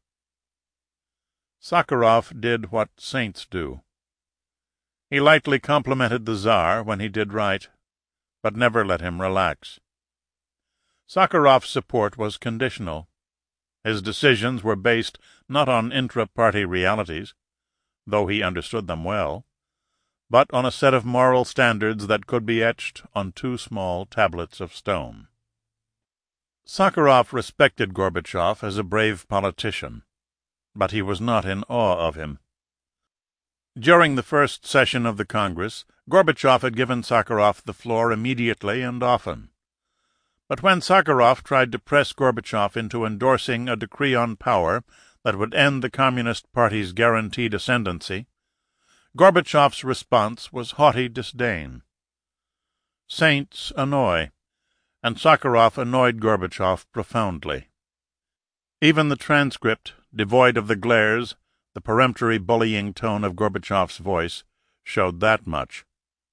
Sakharov did what saints do. He lightly complimented the Tsar when he did right, but never let him relax. Sakharov's support was conditional. His decisions were based not on intra-party realities, though he understood them well, but on a set of moral standards that could be etched on 2 small tablets of stone. Sakharov respected Gorbachev as a brave politician, but he was not in awe of him. During the first session of the Congress, Gorbachev had given Sakharov the floor immediately and often. But when Sakharov tried to press Gorbachev into endorsing a decree on power that would end the Communist Party's guaranteed ascendancy, Gorbachev's response was haughty disdain. Saints annoy, and Sakharov annoyed Gorbachev profoundly. Even the transcript, devoid of the glares, the peremptory bullying tone of Gorbachev's voice, showed that much.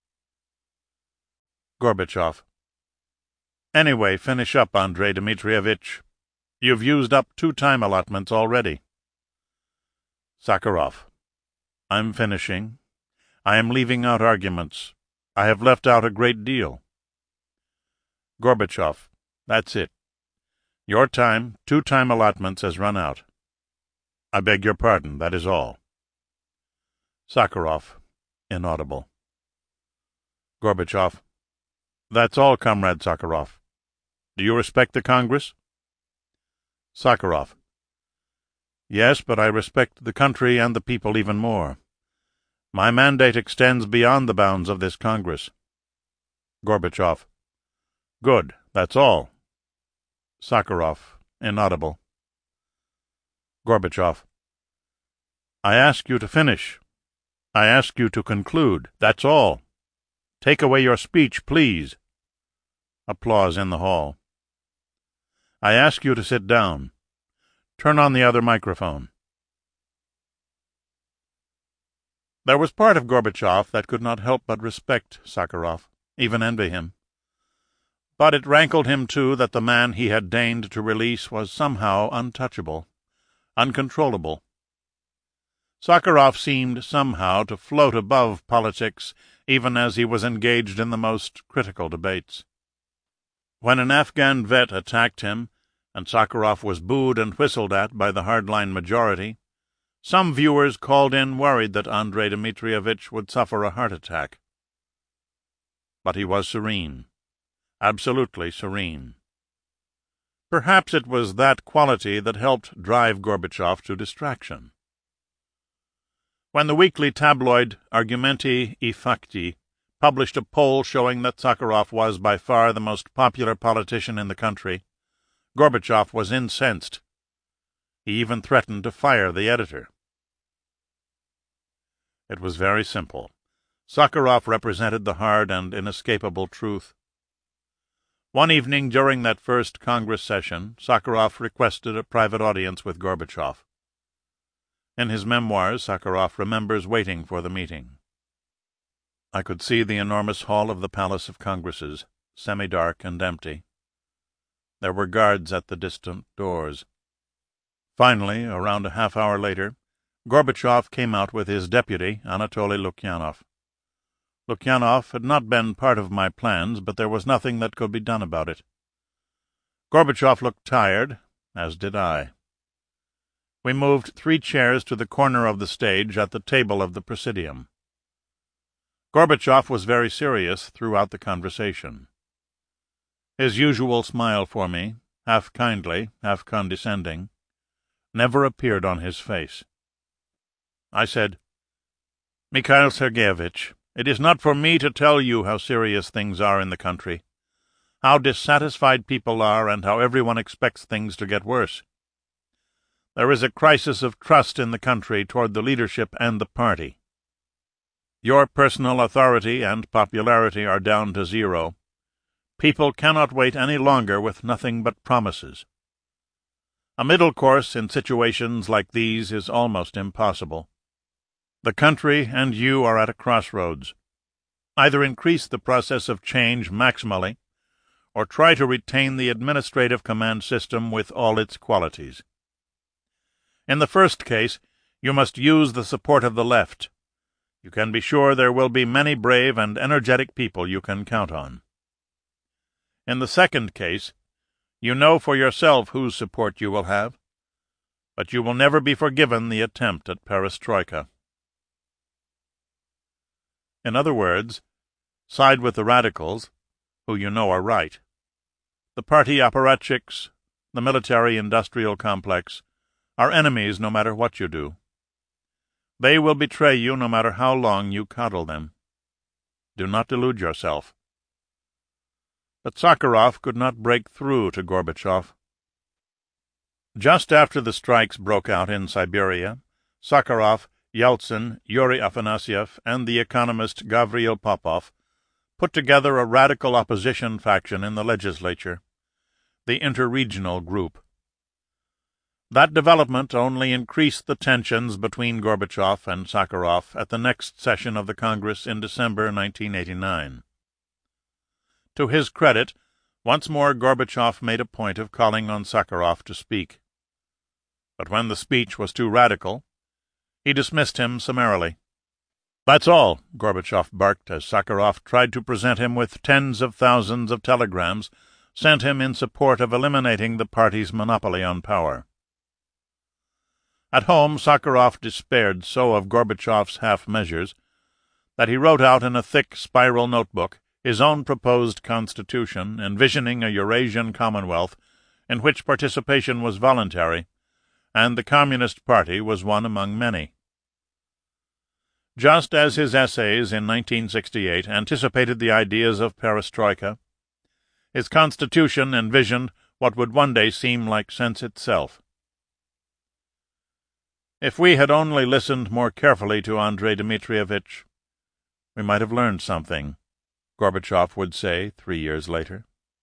Gorbachev: Anyway, finish up, Andrei Dmitrievich. You've used up 2 time allotments already. Sakharov: I'm finishing. I am leaving out arguments. I have left out a great deal. Gorbachev: That's it. Your time, 2 time allotments, has run out. I beg your pardon, that is all. Sakharov, inaudible. Gorbachev: That's all, Comrade Sakharov. Do you respect the Congress? Sakharov. Yes, but I respect the country and the people even more. My mandate extends beyond the bounds of this Congress. Gorbachev. Good, that's all. Sakharov, inaudible. Gorbachev. I ask you to finish. I ask you to conclude. That's all. Take away your speech, please. Applause in the hall. I ask you to sit down. Turn on the other microphone. There was part of Gorbachev that could not help but respect Sakharov, even envy him. But it rankled him, too, that the man he had deigned to release was somehow untouchable, uncontrollable. Sakharov seemed somehow to float above politics, even as he was engaged in the most critical debates. When an Afghan vet attacked him, and Sakharov was booed and whistled at by the hardline majority, some viewers called in worried that Andrei Dmitrievich would suffer a heart attack. But he was serene, absolutely serene. Perhaps it was that quality that helped drive Gorbachev to distraction. When the weekly tabloid Argumenty i Fakti published a poll showing that Sakharov was by far the most popular politician in the country, Gorbachev was incensed. He even threatened to fire the editor. It was very simple. Sakharov represented the hard and inescapable truth. One evening during that first Congress session, Sakharov requested a private audience with Gorbachev. In his memoirs, Sakharov remembers waiting for the meeting. I could see the enormous hall of the Palace of Congresses, semi-dark and empty. There were guards at the distant doors. Finally, around a half-hour later, Gorbachev came out with his deputy, Anatoly Lukyanov. Lukyanov had not been part of my plans, but there was nothing that could be done about it. Gorbachev looked tired, as did I. We moved 3 chairs to the corner of the stage at the table of the Presidium. Gorbachev was very serious throughout the conversation. His usual smile for me, half kindly, half condescending, never appeared on his face. I said, Mikhail Sergeyevich, it is not for me to tell you how serious things are in the country, how dissatisfied people are, and how everyone expects things to get worse. There is a crisis of trust in the country toward the leadership and the party. Your personal authority and popularity are down to 0. People cannot wait any longer with nothing but promises. A middle course in situations like these is almost impossible. The country and you are at a crossroads. Either increase the process of change maximally, or try to retain the administrative command system with all its qualities. In the first case, you must use the support of the left. You can be sure there will be many brave and energetic people you can count on. In the second case, you know for yourself whose support you will have, but you will never be forgiven the attempt at perestroika. In other words, side with the radicals, who you know are right. The party apparatchiks, the military-industrial complex, are enemies no matter what you do. They will betray you no matter how long you coddle them. Do not delude yourself. But Sakharov could not break through to Gorbachev. Just after the strikes broke out in Siberia, Sakharov, Yeltsin, Yuri Afanasyev, and the economist Gavril Popov put together a radical opposition faction in the legislature, the Interregional Group. That development only increased the tensions between Gorbachev and Sakharov at the next session of the Congress in December 1989. To his credit, once more Gorbachev made a point of calling on Sakharov to speak. But when the speech was too radical, he dismissed him summarily. "That's all," Gorbachev barked as Sakharov tried to present him with tens of thousands of telegrams sent him in support of eliminating the party's monopoly on power. At home, Sakharov despaired so of Gorbachev's half-measures that he wrote out in a thick spiral notebook his own proposed constitution, envisioning a Eurasian Commonwealth in which participation was voluntary, and the Communist Party was one among many. Just as his essays in 1968 anticipated the ideas of perestroika, his constitution envisioned what would one day seem like sense itself. If we had only listened more carefully to Andrei Dmitrievich, we might have learned something, Gorbachev would say 3 years later.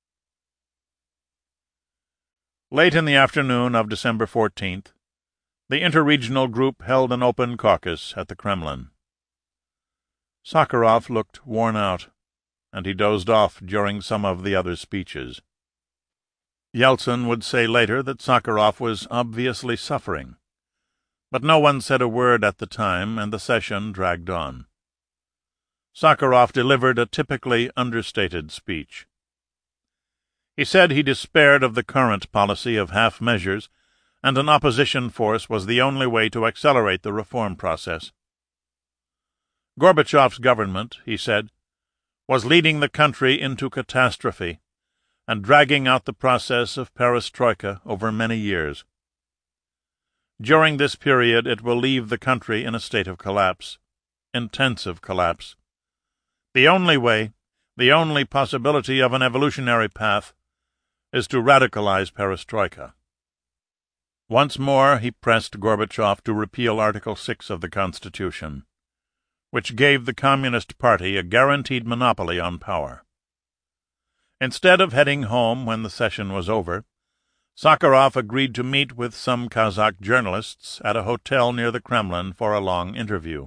Late in the afternoon of December 14th, the interregional group held an open caucus at the Kremlin. Sakharov looked worn out, and he dozed off during some of the other speeches. Yeltsin would say later that Sakharov was obviously suffering, but no one said a word at the time, and the session dragged on. Sakharov delivered a typically understated speech. He said he despaired of the current policy of half measures, and an opposition force was the only way to accelerate the reform process. Gorbachev's government, he said, was leading the country into catastrophe and dragging out the process of perestroika over many years. During this period it will leave the country in a state of collapse, intensive collapse. The only way, the only possibility of an evolutionary path, is to radicalize perestroika. Once more he pressed Gorbachev to repeal Article 6 of the Constitution, which gave the Communist Party a guaranteed monopoly on power. Instead of heading home when the session was over, Sakharov agreed to meet with some Kazakh journalists at a hotel near the Kremlin for a long interview.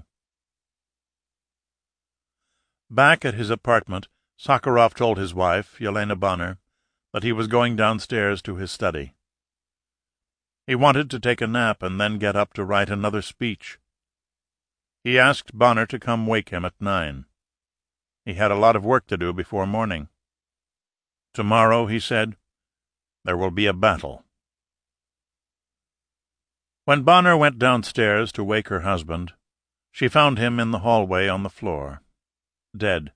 Back at his apartment, Sakharov told his wife, Yelena Bonner, that he was going downstairs to his study. He wanted to take a nap and then get up to write another speech. He asked Bonner to come wake him at 9. He had a lot of work to do before morning. Tomorrow, he said, there will be a battle. When Bonner went downstairs to wake her husband, she found him in the hallway on the floor, dead.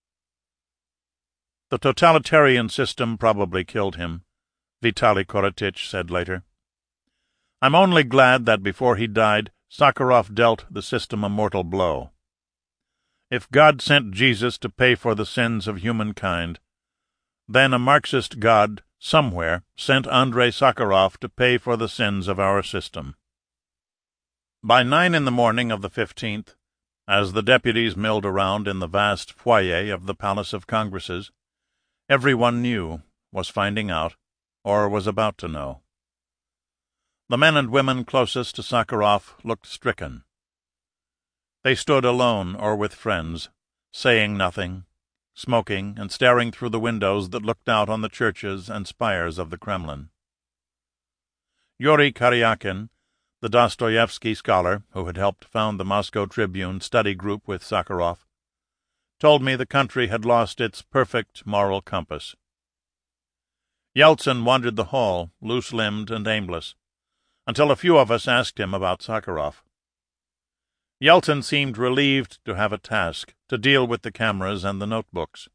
The totalitarian system probably killed him, Vitaly Koratich said later. I'm only glad that before he died, Sakharov dealt the system a mortal blow. If God sent Jesus to pay for the sins of humankind, then a Marxist God somewhere sent Andrei Sakharov to pay for the sins of our system. By 9 in the morning of the 15th, as the deputies milled around in the vast foyer of the Palace of Congresses, everyone knew, was finding out, or was about to know. The men and women closest to Sakharov looked stricken. They stood alone or with friends, saying nothing, smoking and staring through the windows that looked out on the churches and spires of the Kremlin. Yuri Karyakin, the Dostoevsky scholar who had helped found the Moscow Tribune study group with Sakharov, told me the country had lost its perfect moral compass. Yeltsin wandered the hall, loose-limbed and aimless, until a few of us asked him about Sakharov. Yeltsin seemed relieved to have a task, to deal with the cameras and the notebooks.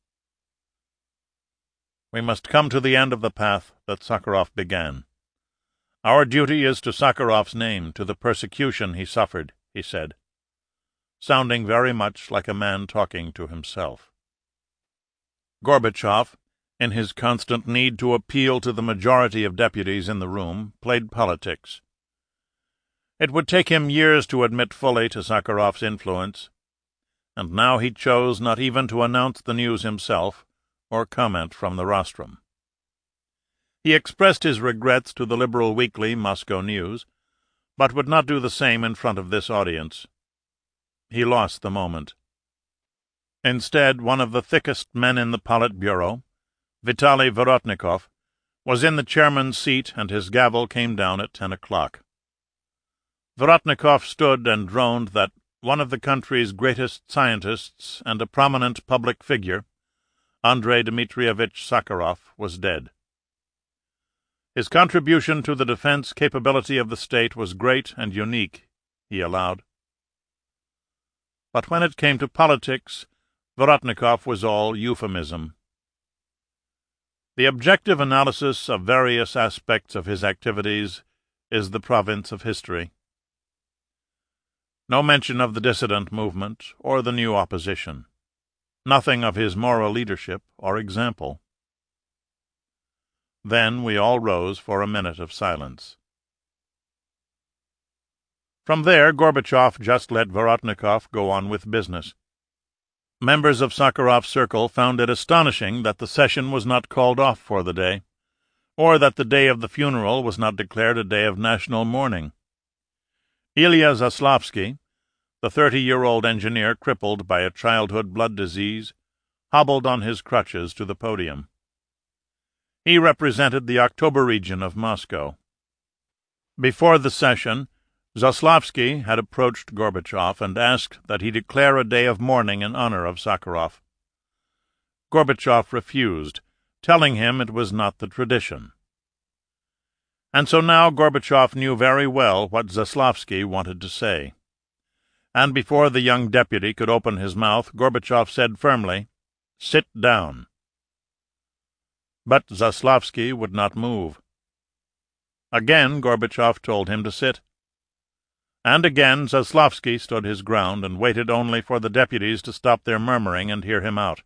We must come to the end of the path that Sakharov began. Our duty is to Sakharov's name, to the persecution he suffered, he said, sounding very much like a man talking to himself. Gorbachev, in his constant need to appeal to the majority of deputies in the room, played politics. It would take him years to admit fully to Sakharov's influence, and now he chose not even to announce the news himself or comment from the rostrum. He expressed his regrets to the liberal weekly Moscow News, but would not do the same in front of this audience. He lost the moment. Instead, one of the thickest men in the Politburo, Vitaly Vorotnikov, was in the chairman's seat, and his gavel came down at 10 o'clock. Vorotnikov stood and droned that one of the country's greatest scientists and a prominent public figure, Andrei Dmitrievich Sakharov, was dead. His contribution to the defense capability of the state was great and unique, he allowed. But when it came to politics, Vorotnikov was all euphemism. The objective analysis of various aspects of his activities is the province of history. No mention of the dissident movement or the new opposition. Nothing of his moral leadership or example. Then we all rose for a minute of silence. From there, Gorbachev just let Vorotnikov go on with business. Members of Sakharov's circle found it astonishing that the session was not called off for the day, or that the day of the funeral was not declared a day of national mourning. Ilya Zaslavsky, the 30-year-old engineer crippled by a childhood blood disease, hobbled on his crutches to the podium. He represented the October region of Moscow. Before the session, Zaslavsky had approached Gorbachev and asked that he declare a day of mourning in honor of Sakharov. Gorbachev refused, telling him it was not the tradition. And so now Gorbachev knew very well what Zaslavsky wanted to say. And before the young deputy could open his mouth, Gorbachev said firmly, "Sit down." But Zaslavsky would not move. Again Gorbachev told him to sit. And again Zaslavsky stood his ground and waited only for the deputies to stop their murmuring and hear him out.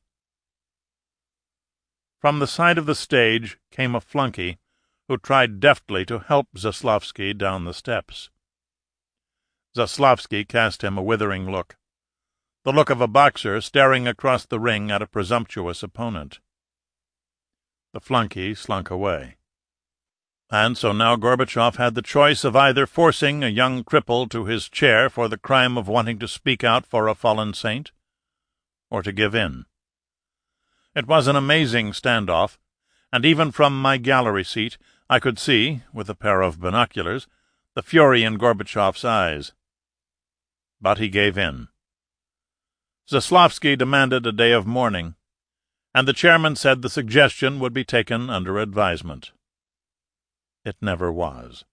From the side of the stage came a flunky who tried deftly to help Zaslavsky down the steps. Zaslavsky cast him a withering look, the look of a boxer staring across the ring at a presumptuous opponent. The flunky slunk away. And so now Gorbachev had the choice of either forcing a young cripple to his chair for the crime of wanting to speak out for a fallen saint, or to give in. It was an amazing standoff, and even from my gallery seat I could see, with a pair of binoculars, the fury in Gorbachev's eyes. But he gave in. Zaslavsky demanded a day of mourning, and the chairman said the suggestion would be taken under advisement. It never was.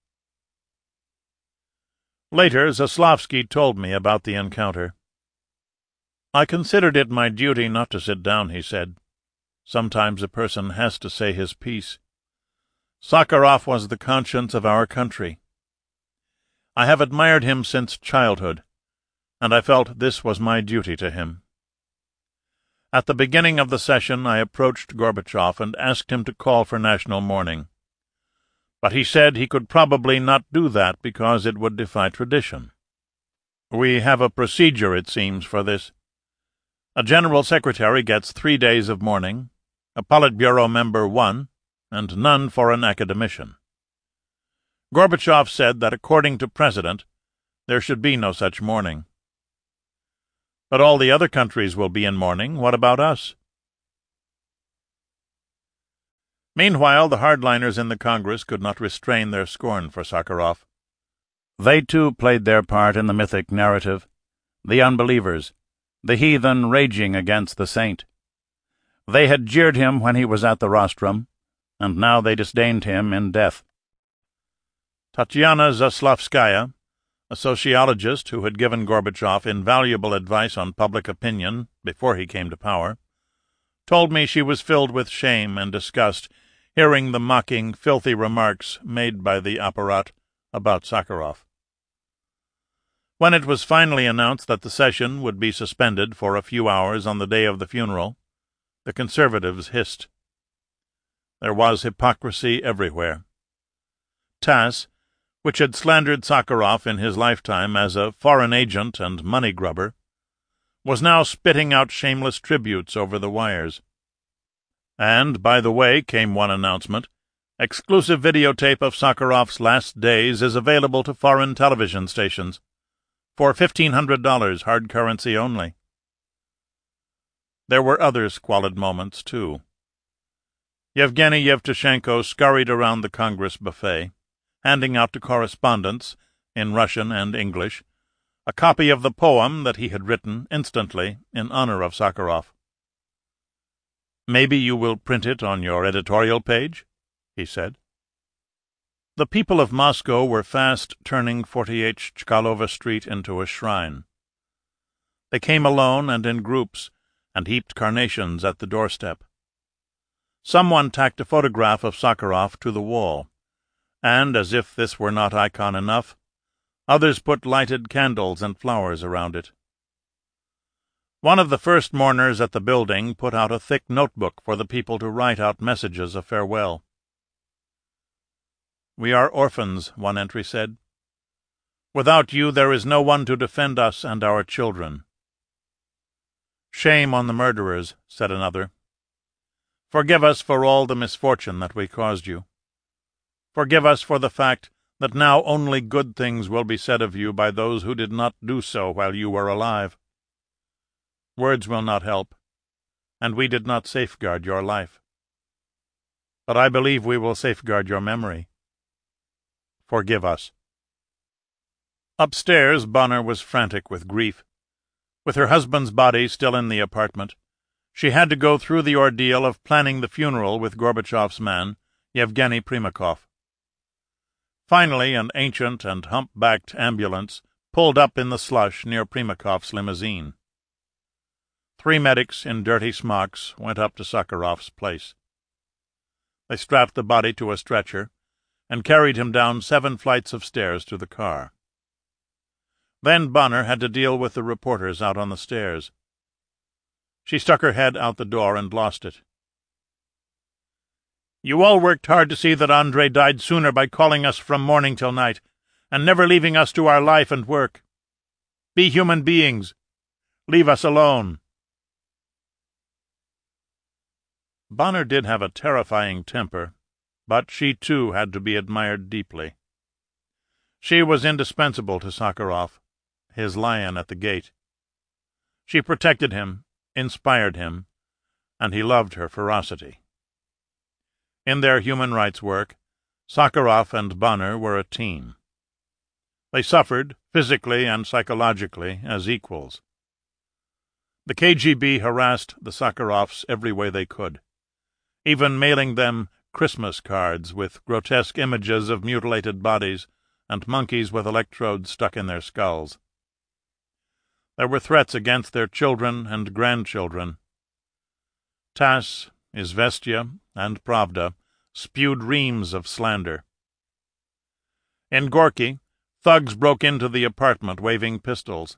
Later, Zaslavsky told me about the encounter. "I considered it my duty not to sit down," he said. "Sometimes a person has to say his piece. Sakharov was the conscience of our country. I have admired him since childhood, and I felt this was my duty to him." At the beginning of the session I approached Gorbachev and asked him to call for national mourning. But he said he could probably not do that because it would defy tradition. We have a procedure, it seems, for this. A general secretary gets 3 days of mourning, a Politburo member 1, and none for an academician. Gorbachev said that according to President, there should be no such mourning. But all the other countries will be in mourning. What about us? Meanwhile, the hardliners in the Congress could not restrain their scorn for Sakharov. They, too, played their part in the mythic narrative, the unbelievers, the heathen raging against the saint. They had jeered him when he was at the rostrum, and now they disdained him in death. Tatiana Zaslavskaya, a sociologist who had given Gorbachev invaluable advice on public opinion before he came to power, told me she was filled with shame and disgust hearing the mocking, filthy remarks made by the apparat about Sakharov. When it was finally announced that the session would be suspended for a few hours on the day of the funeral, the conservatives hissed. There was hypocrisy everywhere. TASS, which had slandered Sakharov in his lifetime as a foreign agent and money-grubber, was now spitting out shameless tributes over the wires. And, by the way, came one announcement, exclusive videotape of Sakharov's last days is available to foreign television stations, for $1,500 hard currency only. There were other squalid moments, too. Yevgeny Yevtushenko scurried around the Congress buffet, handing out to correspondents, in Russian and English, a copy of the poem that he had written instantly in honor of Sakharov. "Maybe you will print it on your editorial page?" he said. The people of Moscow were fast turning 48 Chkalova Street into a shrine. They came alone and in groups, and heaped carnations at the doorstep. Someone tacked a photograph of Sakharov to the wall, and, as if this were not icon enough, others put lighted candles and flowers around it. One of the first mourners at the building put out a thick notebook for the people to write out messages of farewell. "We are orphans," one entry said. "Without you there is no one to defend us and our children." "Shame on the murderers," said another. "Forgive us for all the misfortune that we caused you. Forgive us for the fact that now only good things will be said of you by those who did not do so while you were alive. Words will not help, and we did not safeguard your life. But I believe we will safeguard your memory. Forgive us." Upstairs, Bonner was frantic with grief. With her husband's body still in the apartment, she had to go through the ordeal of planning the funeral with Gorbachev's man, Yevgeny Primakov. Finally, an ancient and hump-backed ambulance pulled up in the slush near Primakov's limousine. 3 medics in dirty smocks went up to Sakharov's place. They strapped the body to a stretcher and carried him down 7 flights of stairs to the car. Then Bonner had to deal with the reporters out on the stairs. She stuck her head out the door and lost it. "You all worked hard to see that Andrei died sooner by calling us from morning till night, and never leaving us to our life and work. Be human beings. Leave us alone." Bonner did have a terrifying temper, but she too had to be admired deeply. She was indispensable to Sakharov, his lion at the gate. She protected him, inspired him, and he loved her ferocity. In their human rights work, Sakharov and Bonner were a team. They suffered, physically and psychologically, as equals. The KGB harassed the Sakharovs every way they could, even mailing them Christmas cards with grotesque images of mutilated bodies and monkeys with electrodes stuck in their skulls. There were threats against their children and grandchildren. TASS, Izvestia, and Pravda spewed reams of slander. In Gorky, thugs broke into the apartment waving pistols.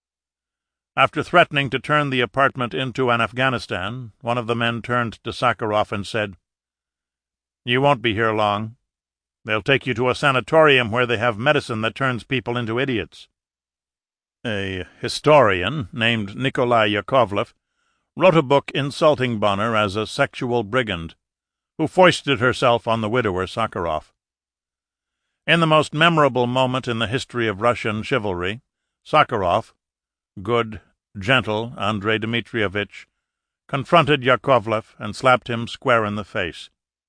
After threatening to turn the apartment into an Afghanistan, one of the men turned to Sakharov and said, "You won't be here long. They'll take you to a sanatorium where they have medicine that turns people into idiots." A historian named Nikolai Yakovlev wrote a book insulting Bonner as a sexual brigand who foisted herself on the widower Sakharov. In the most memorable moment in the history of Russian chivalry, Sakharov, good, gentle Andrei Dmitrievich, confronted Yakovlev and slapped him square in the face.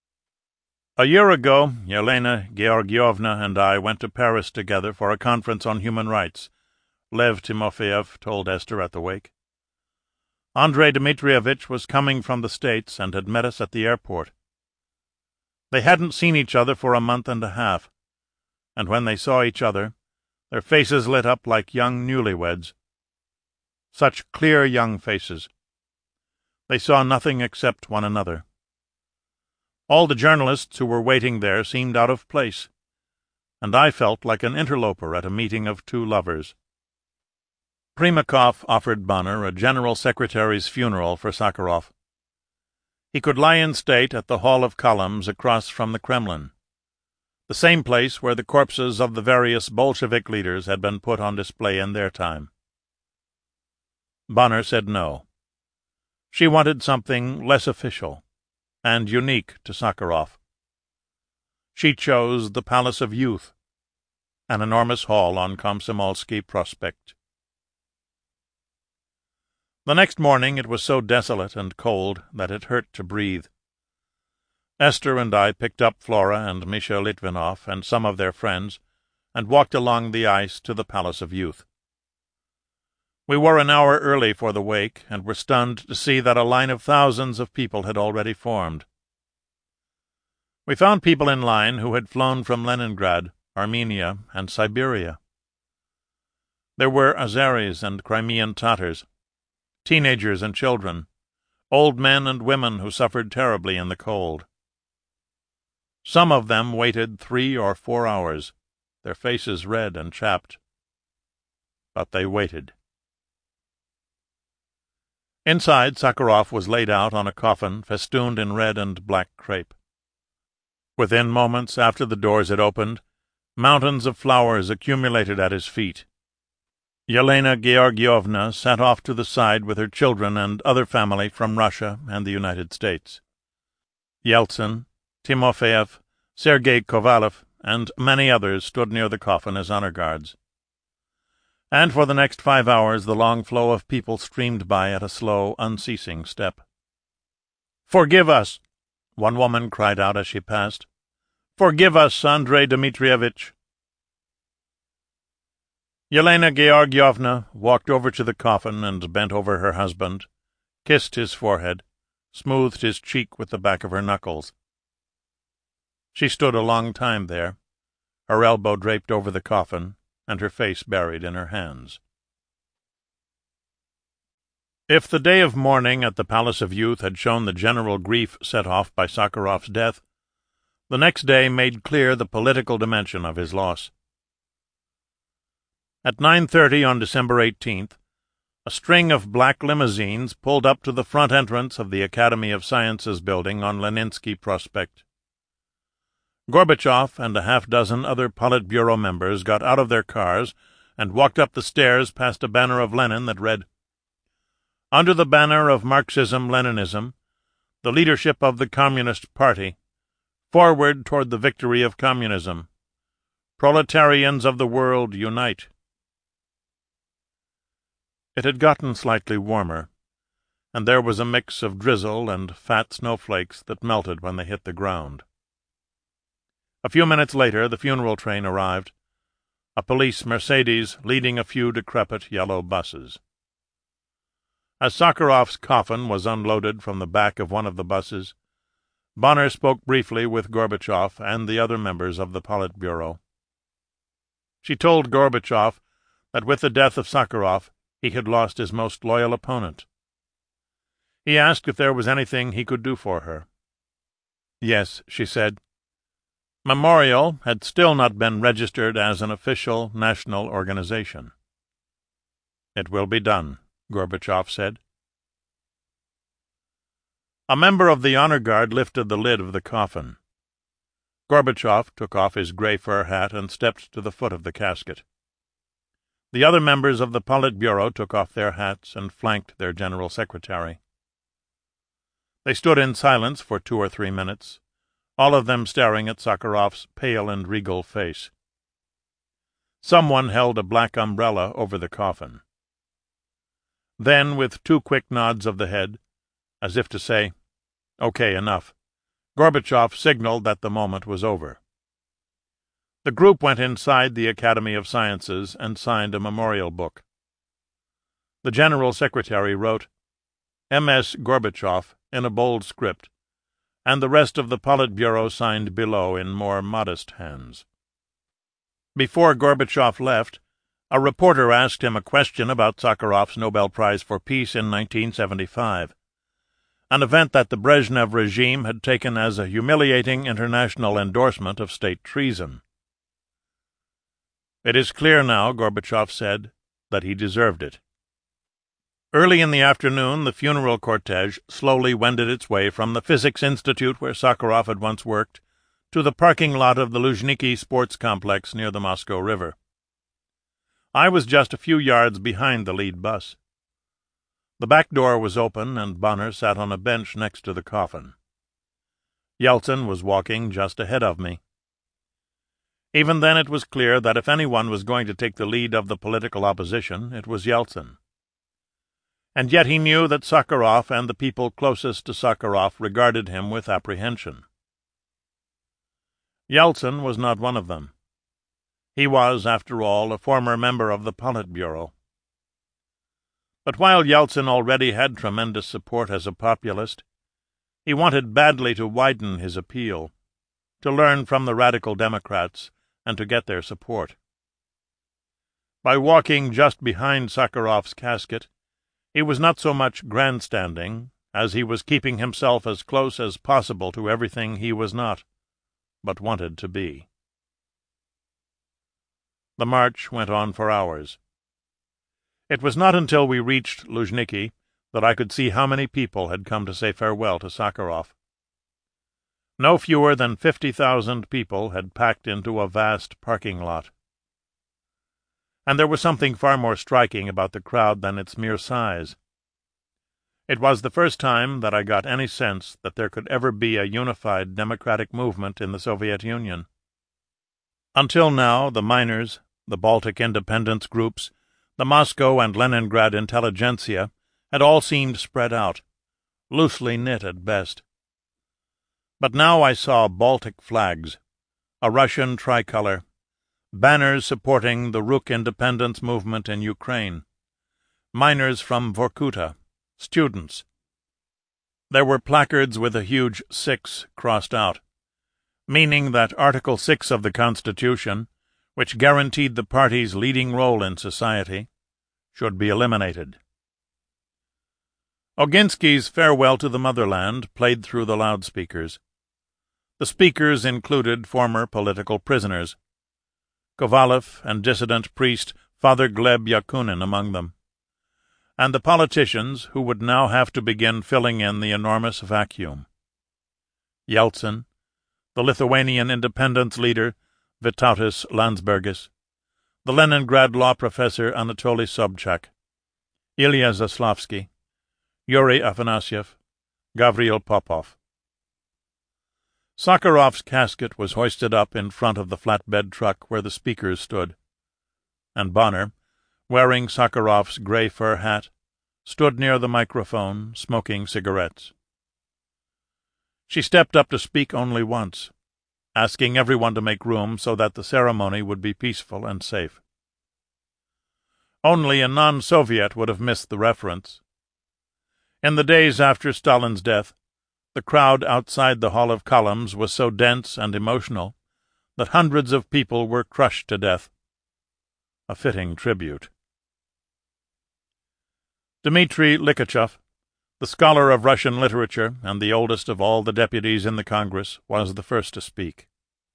"A year ago, Yelena Georgievna and I went to Paris together for a conference on human rights," Lev Timofeyev told Esther at the wake. "Andrei Dmitrievich was coming from the States and had met us at the airport. They hadn't seen each other for a month and a half, and when they saw each other, their faces lit up like young newlyweds. Such clear young faces. They saw nothing except one another. All the journalists who were waiting there seemed out of place, and I felt like an interloper at a meeting of 2 lovers." Primakov offered Bonner a general secretary's funeral for Sakharov. He could lie in state at the Hall of Columns across from the Kremlin, the same place where the corpses of the various Bolshevik leaders had been put on display in their time. Bonner said no. She wanted something less official and unique to Sakharov. She chose the Palace of Youth, an enormous hall on Komsomolsky Prospect. The next morning it was so desolate and cold that it hurt to breathe. Esther and I picked up Flora and Misha Litvinov and some of their friends and walked along the ice to the Palace of Youth. We were an hour early for the wake, and were stunned to see that a line of thousands of people had already formed. We found people in line who had flown from Leningrad, Armenia, and Siberia. There were Azeris and Crimean Tatars, teenagers and children, old men and women who suffered terribly in the cold. Some of them waited 3 or 4 hours, their faces red and chapped. But they waited. Inside, Sakharov was laid out on a coffin festooned in red and black crepe. Within moments after the doors had opened, mountains of flowers accumulated at his feet. Yelena Georgievna sat off to the side with her children and other family from Russia and the United States. Yeltsin, Timofeyev, Sergei Kovalev, and many others stood near the coffin as honor guards. And for the next 5 hours the long flow of people streamed by at a slow, unceasing step. "Forgive us!" one woman cried out as she passed. "Forgive us, Andrei Dmitrievitch!" Yelena Georgievna walked over to the coffin and bent over her husband, kissed his forehead, smoothed his cheek with the back of her knuckles. She stood a long time there, her elbow draped over the coffin, and her face buried in her hands. If the day of mourning at the Palace of Youth had shown the general grief set off by Sakharov's death, the next day made clear the political dimension of his loss. At 9:30 on December 18th, a string of black limousines pulled up to the front entrance of the Academy of Sciences building on Leninsky Prospect. Gorbachev and a half-dozen other Politburo members got out of their cars and walked up the stairs past a banner of Lenin that read, "Under the banner of Marxism-Leninism, the leadership of the Communist Party, forward toward the victory of communism. Proletarians of the world, unite." It had gotten slightly warmer, and there was a mix of drizzle and fat snowflakes that melted when they hit the ground. A few minutes later the funeral train arrived, a police Mercedes leading a few decrepit yellow buses. As Sakharov's coffin was unloaded from the back of one of the buses, Bonner spoke briefly with Gorbachev and the other members of the Politburo. She told Gorbachev that with the death of Sakharov he had lost his most loyal opponent. He asked if there was anything he could do for her. Yes, she said. Memorial had still not been registered as an official national organization. "It will be done," Gorbachev said. A member of the honor guard lifted the lid of the coffin. Gorbachev took off his grey fur hat and stepped to the foot of the casket. The other members of the Politburo took off their hats and flanked their general secretary. They stood in silence for 2 or 3 minutes, all of them staring at Sakharov's pale and regal face. Someone held a black umbrella over the coffin. Then, with 2 quick nods of the head, as if to say, "Okay, enough," Gorbachev signaled that the moment was over. The group went inside the Academy of Sciences and signed a memorial book. The General Secretary wrote, "M.S. Gorbachev," in a bold script, and the rest of the Politburo signed below in more modest hands. Before Gorbachev left, a reporter asked him a question about Sakharov's Nobel Prize for Peace in 1975, an event that the Brezhnev regime had taken as a humiliating international endorsement of state treason. "It is clear now," Gorbachev said, "that he deserved it." Early in the afternoon the funeral cortege slowly wended its way from the Physics Institute where Sakharov had once worked to the parking lot of the Luzhniki Sports Complex near the Moscow River. I was just a few yards behind the lead bus. The back door was open, and Bonner sat on a bench next to the coffin. Yeltsin was walking just ahead of me. Even then it was clear that if anyone was going to take the lead of the political opposition, it was Yeltsin. And yet he knew that Sakharov and the people closest to Sakharov regarded him with apprehension. Yeltsin was not one of them. He was, after all, a former member of the Politburo. But while Yeltsin already had tremendous support as a populist, he wanted badly to widen his appeal, to learn from the radical Democrats and to get their support. By walking just behind Sakharov's casket, he was not so much grandstanding as he was keeping himself as close as possible to everything he was not, but wanted to be. The march went on for hours. It was not until we reached Luzhniki that I could see how many people had come to say farewell to Sakharov. No fewer than 50,000 people had packed into a vast parking lot. And there was something far more striking about the crowd than its mere size. It was the first time that I got any sense that there could ever be a unified democratic movement in the Soviet Union. Until now, the miners, the Baltic independence groups, the Moscow and Leningrad intelligentsia had all seemed spread out, loosely knit at best. But now I saw Baltic flags, a Russian tricolor, banners supporting the Rukh independence movement in Ukraine, miners from Vorkuta, students. There were placards with a huge 6 crossed out, meaning that Article 6 of the Constitution, which guaranteed the party's leading role in society, should be eliminated. Oginsky's Farewell to the Motherland played through the loudspeakers. The speakers included former political prisoners, Kovalev and dissident priest Father Gleb Yakunin among them, and the politicians who would now have to begin filling in the enormous vacuum. Yeltsin, the Lithuanian independence leader Vytautas Landsbergis, the Leningrad law professor Anatoly Sobchak, Ilya Zaslavsky, Yuri Afanasyev, Gavril Popov. Sakharov's casket was hoisted up in front of the flatbed truck where the speakers stood, and Bonner, wearing Sakharov's grey fur hat, stood near the microphone, smoking cigarettes. She stepped up to speak only once, asking everyone to make room so that the ceremony would be peaceful and safe. Only a non-Soviet would have missed the reference. In the days after Stalin's death, the crowd outside the Hall of Columns was so dense and emotional that hundreds of people were crushed to death. A fitting tribute. Dmitry Likhachev, the scholar of Russian literature and the oldest of all the deputies in the Congress, was the first to speak.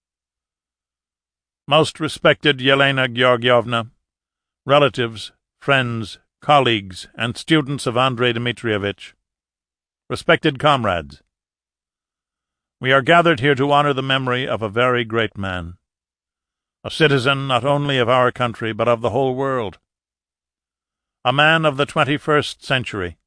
Most respected Yelena Georgievna, relatives, friends, colleagues, and students of Andrei Dmitrievich, respected comrades, we are gathered here to honor the memory of a very great man, a citizen not only of our country but of the whole world, a man of the 21st century,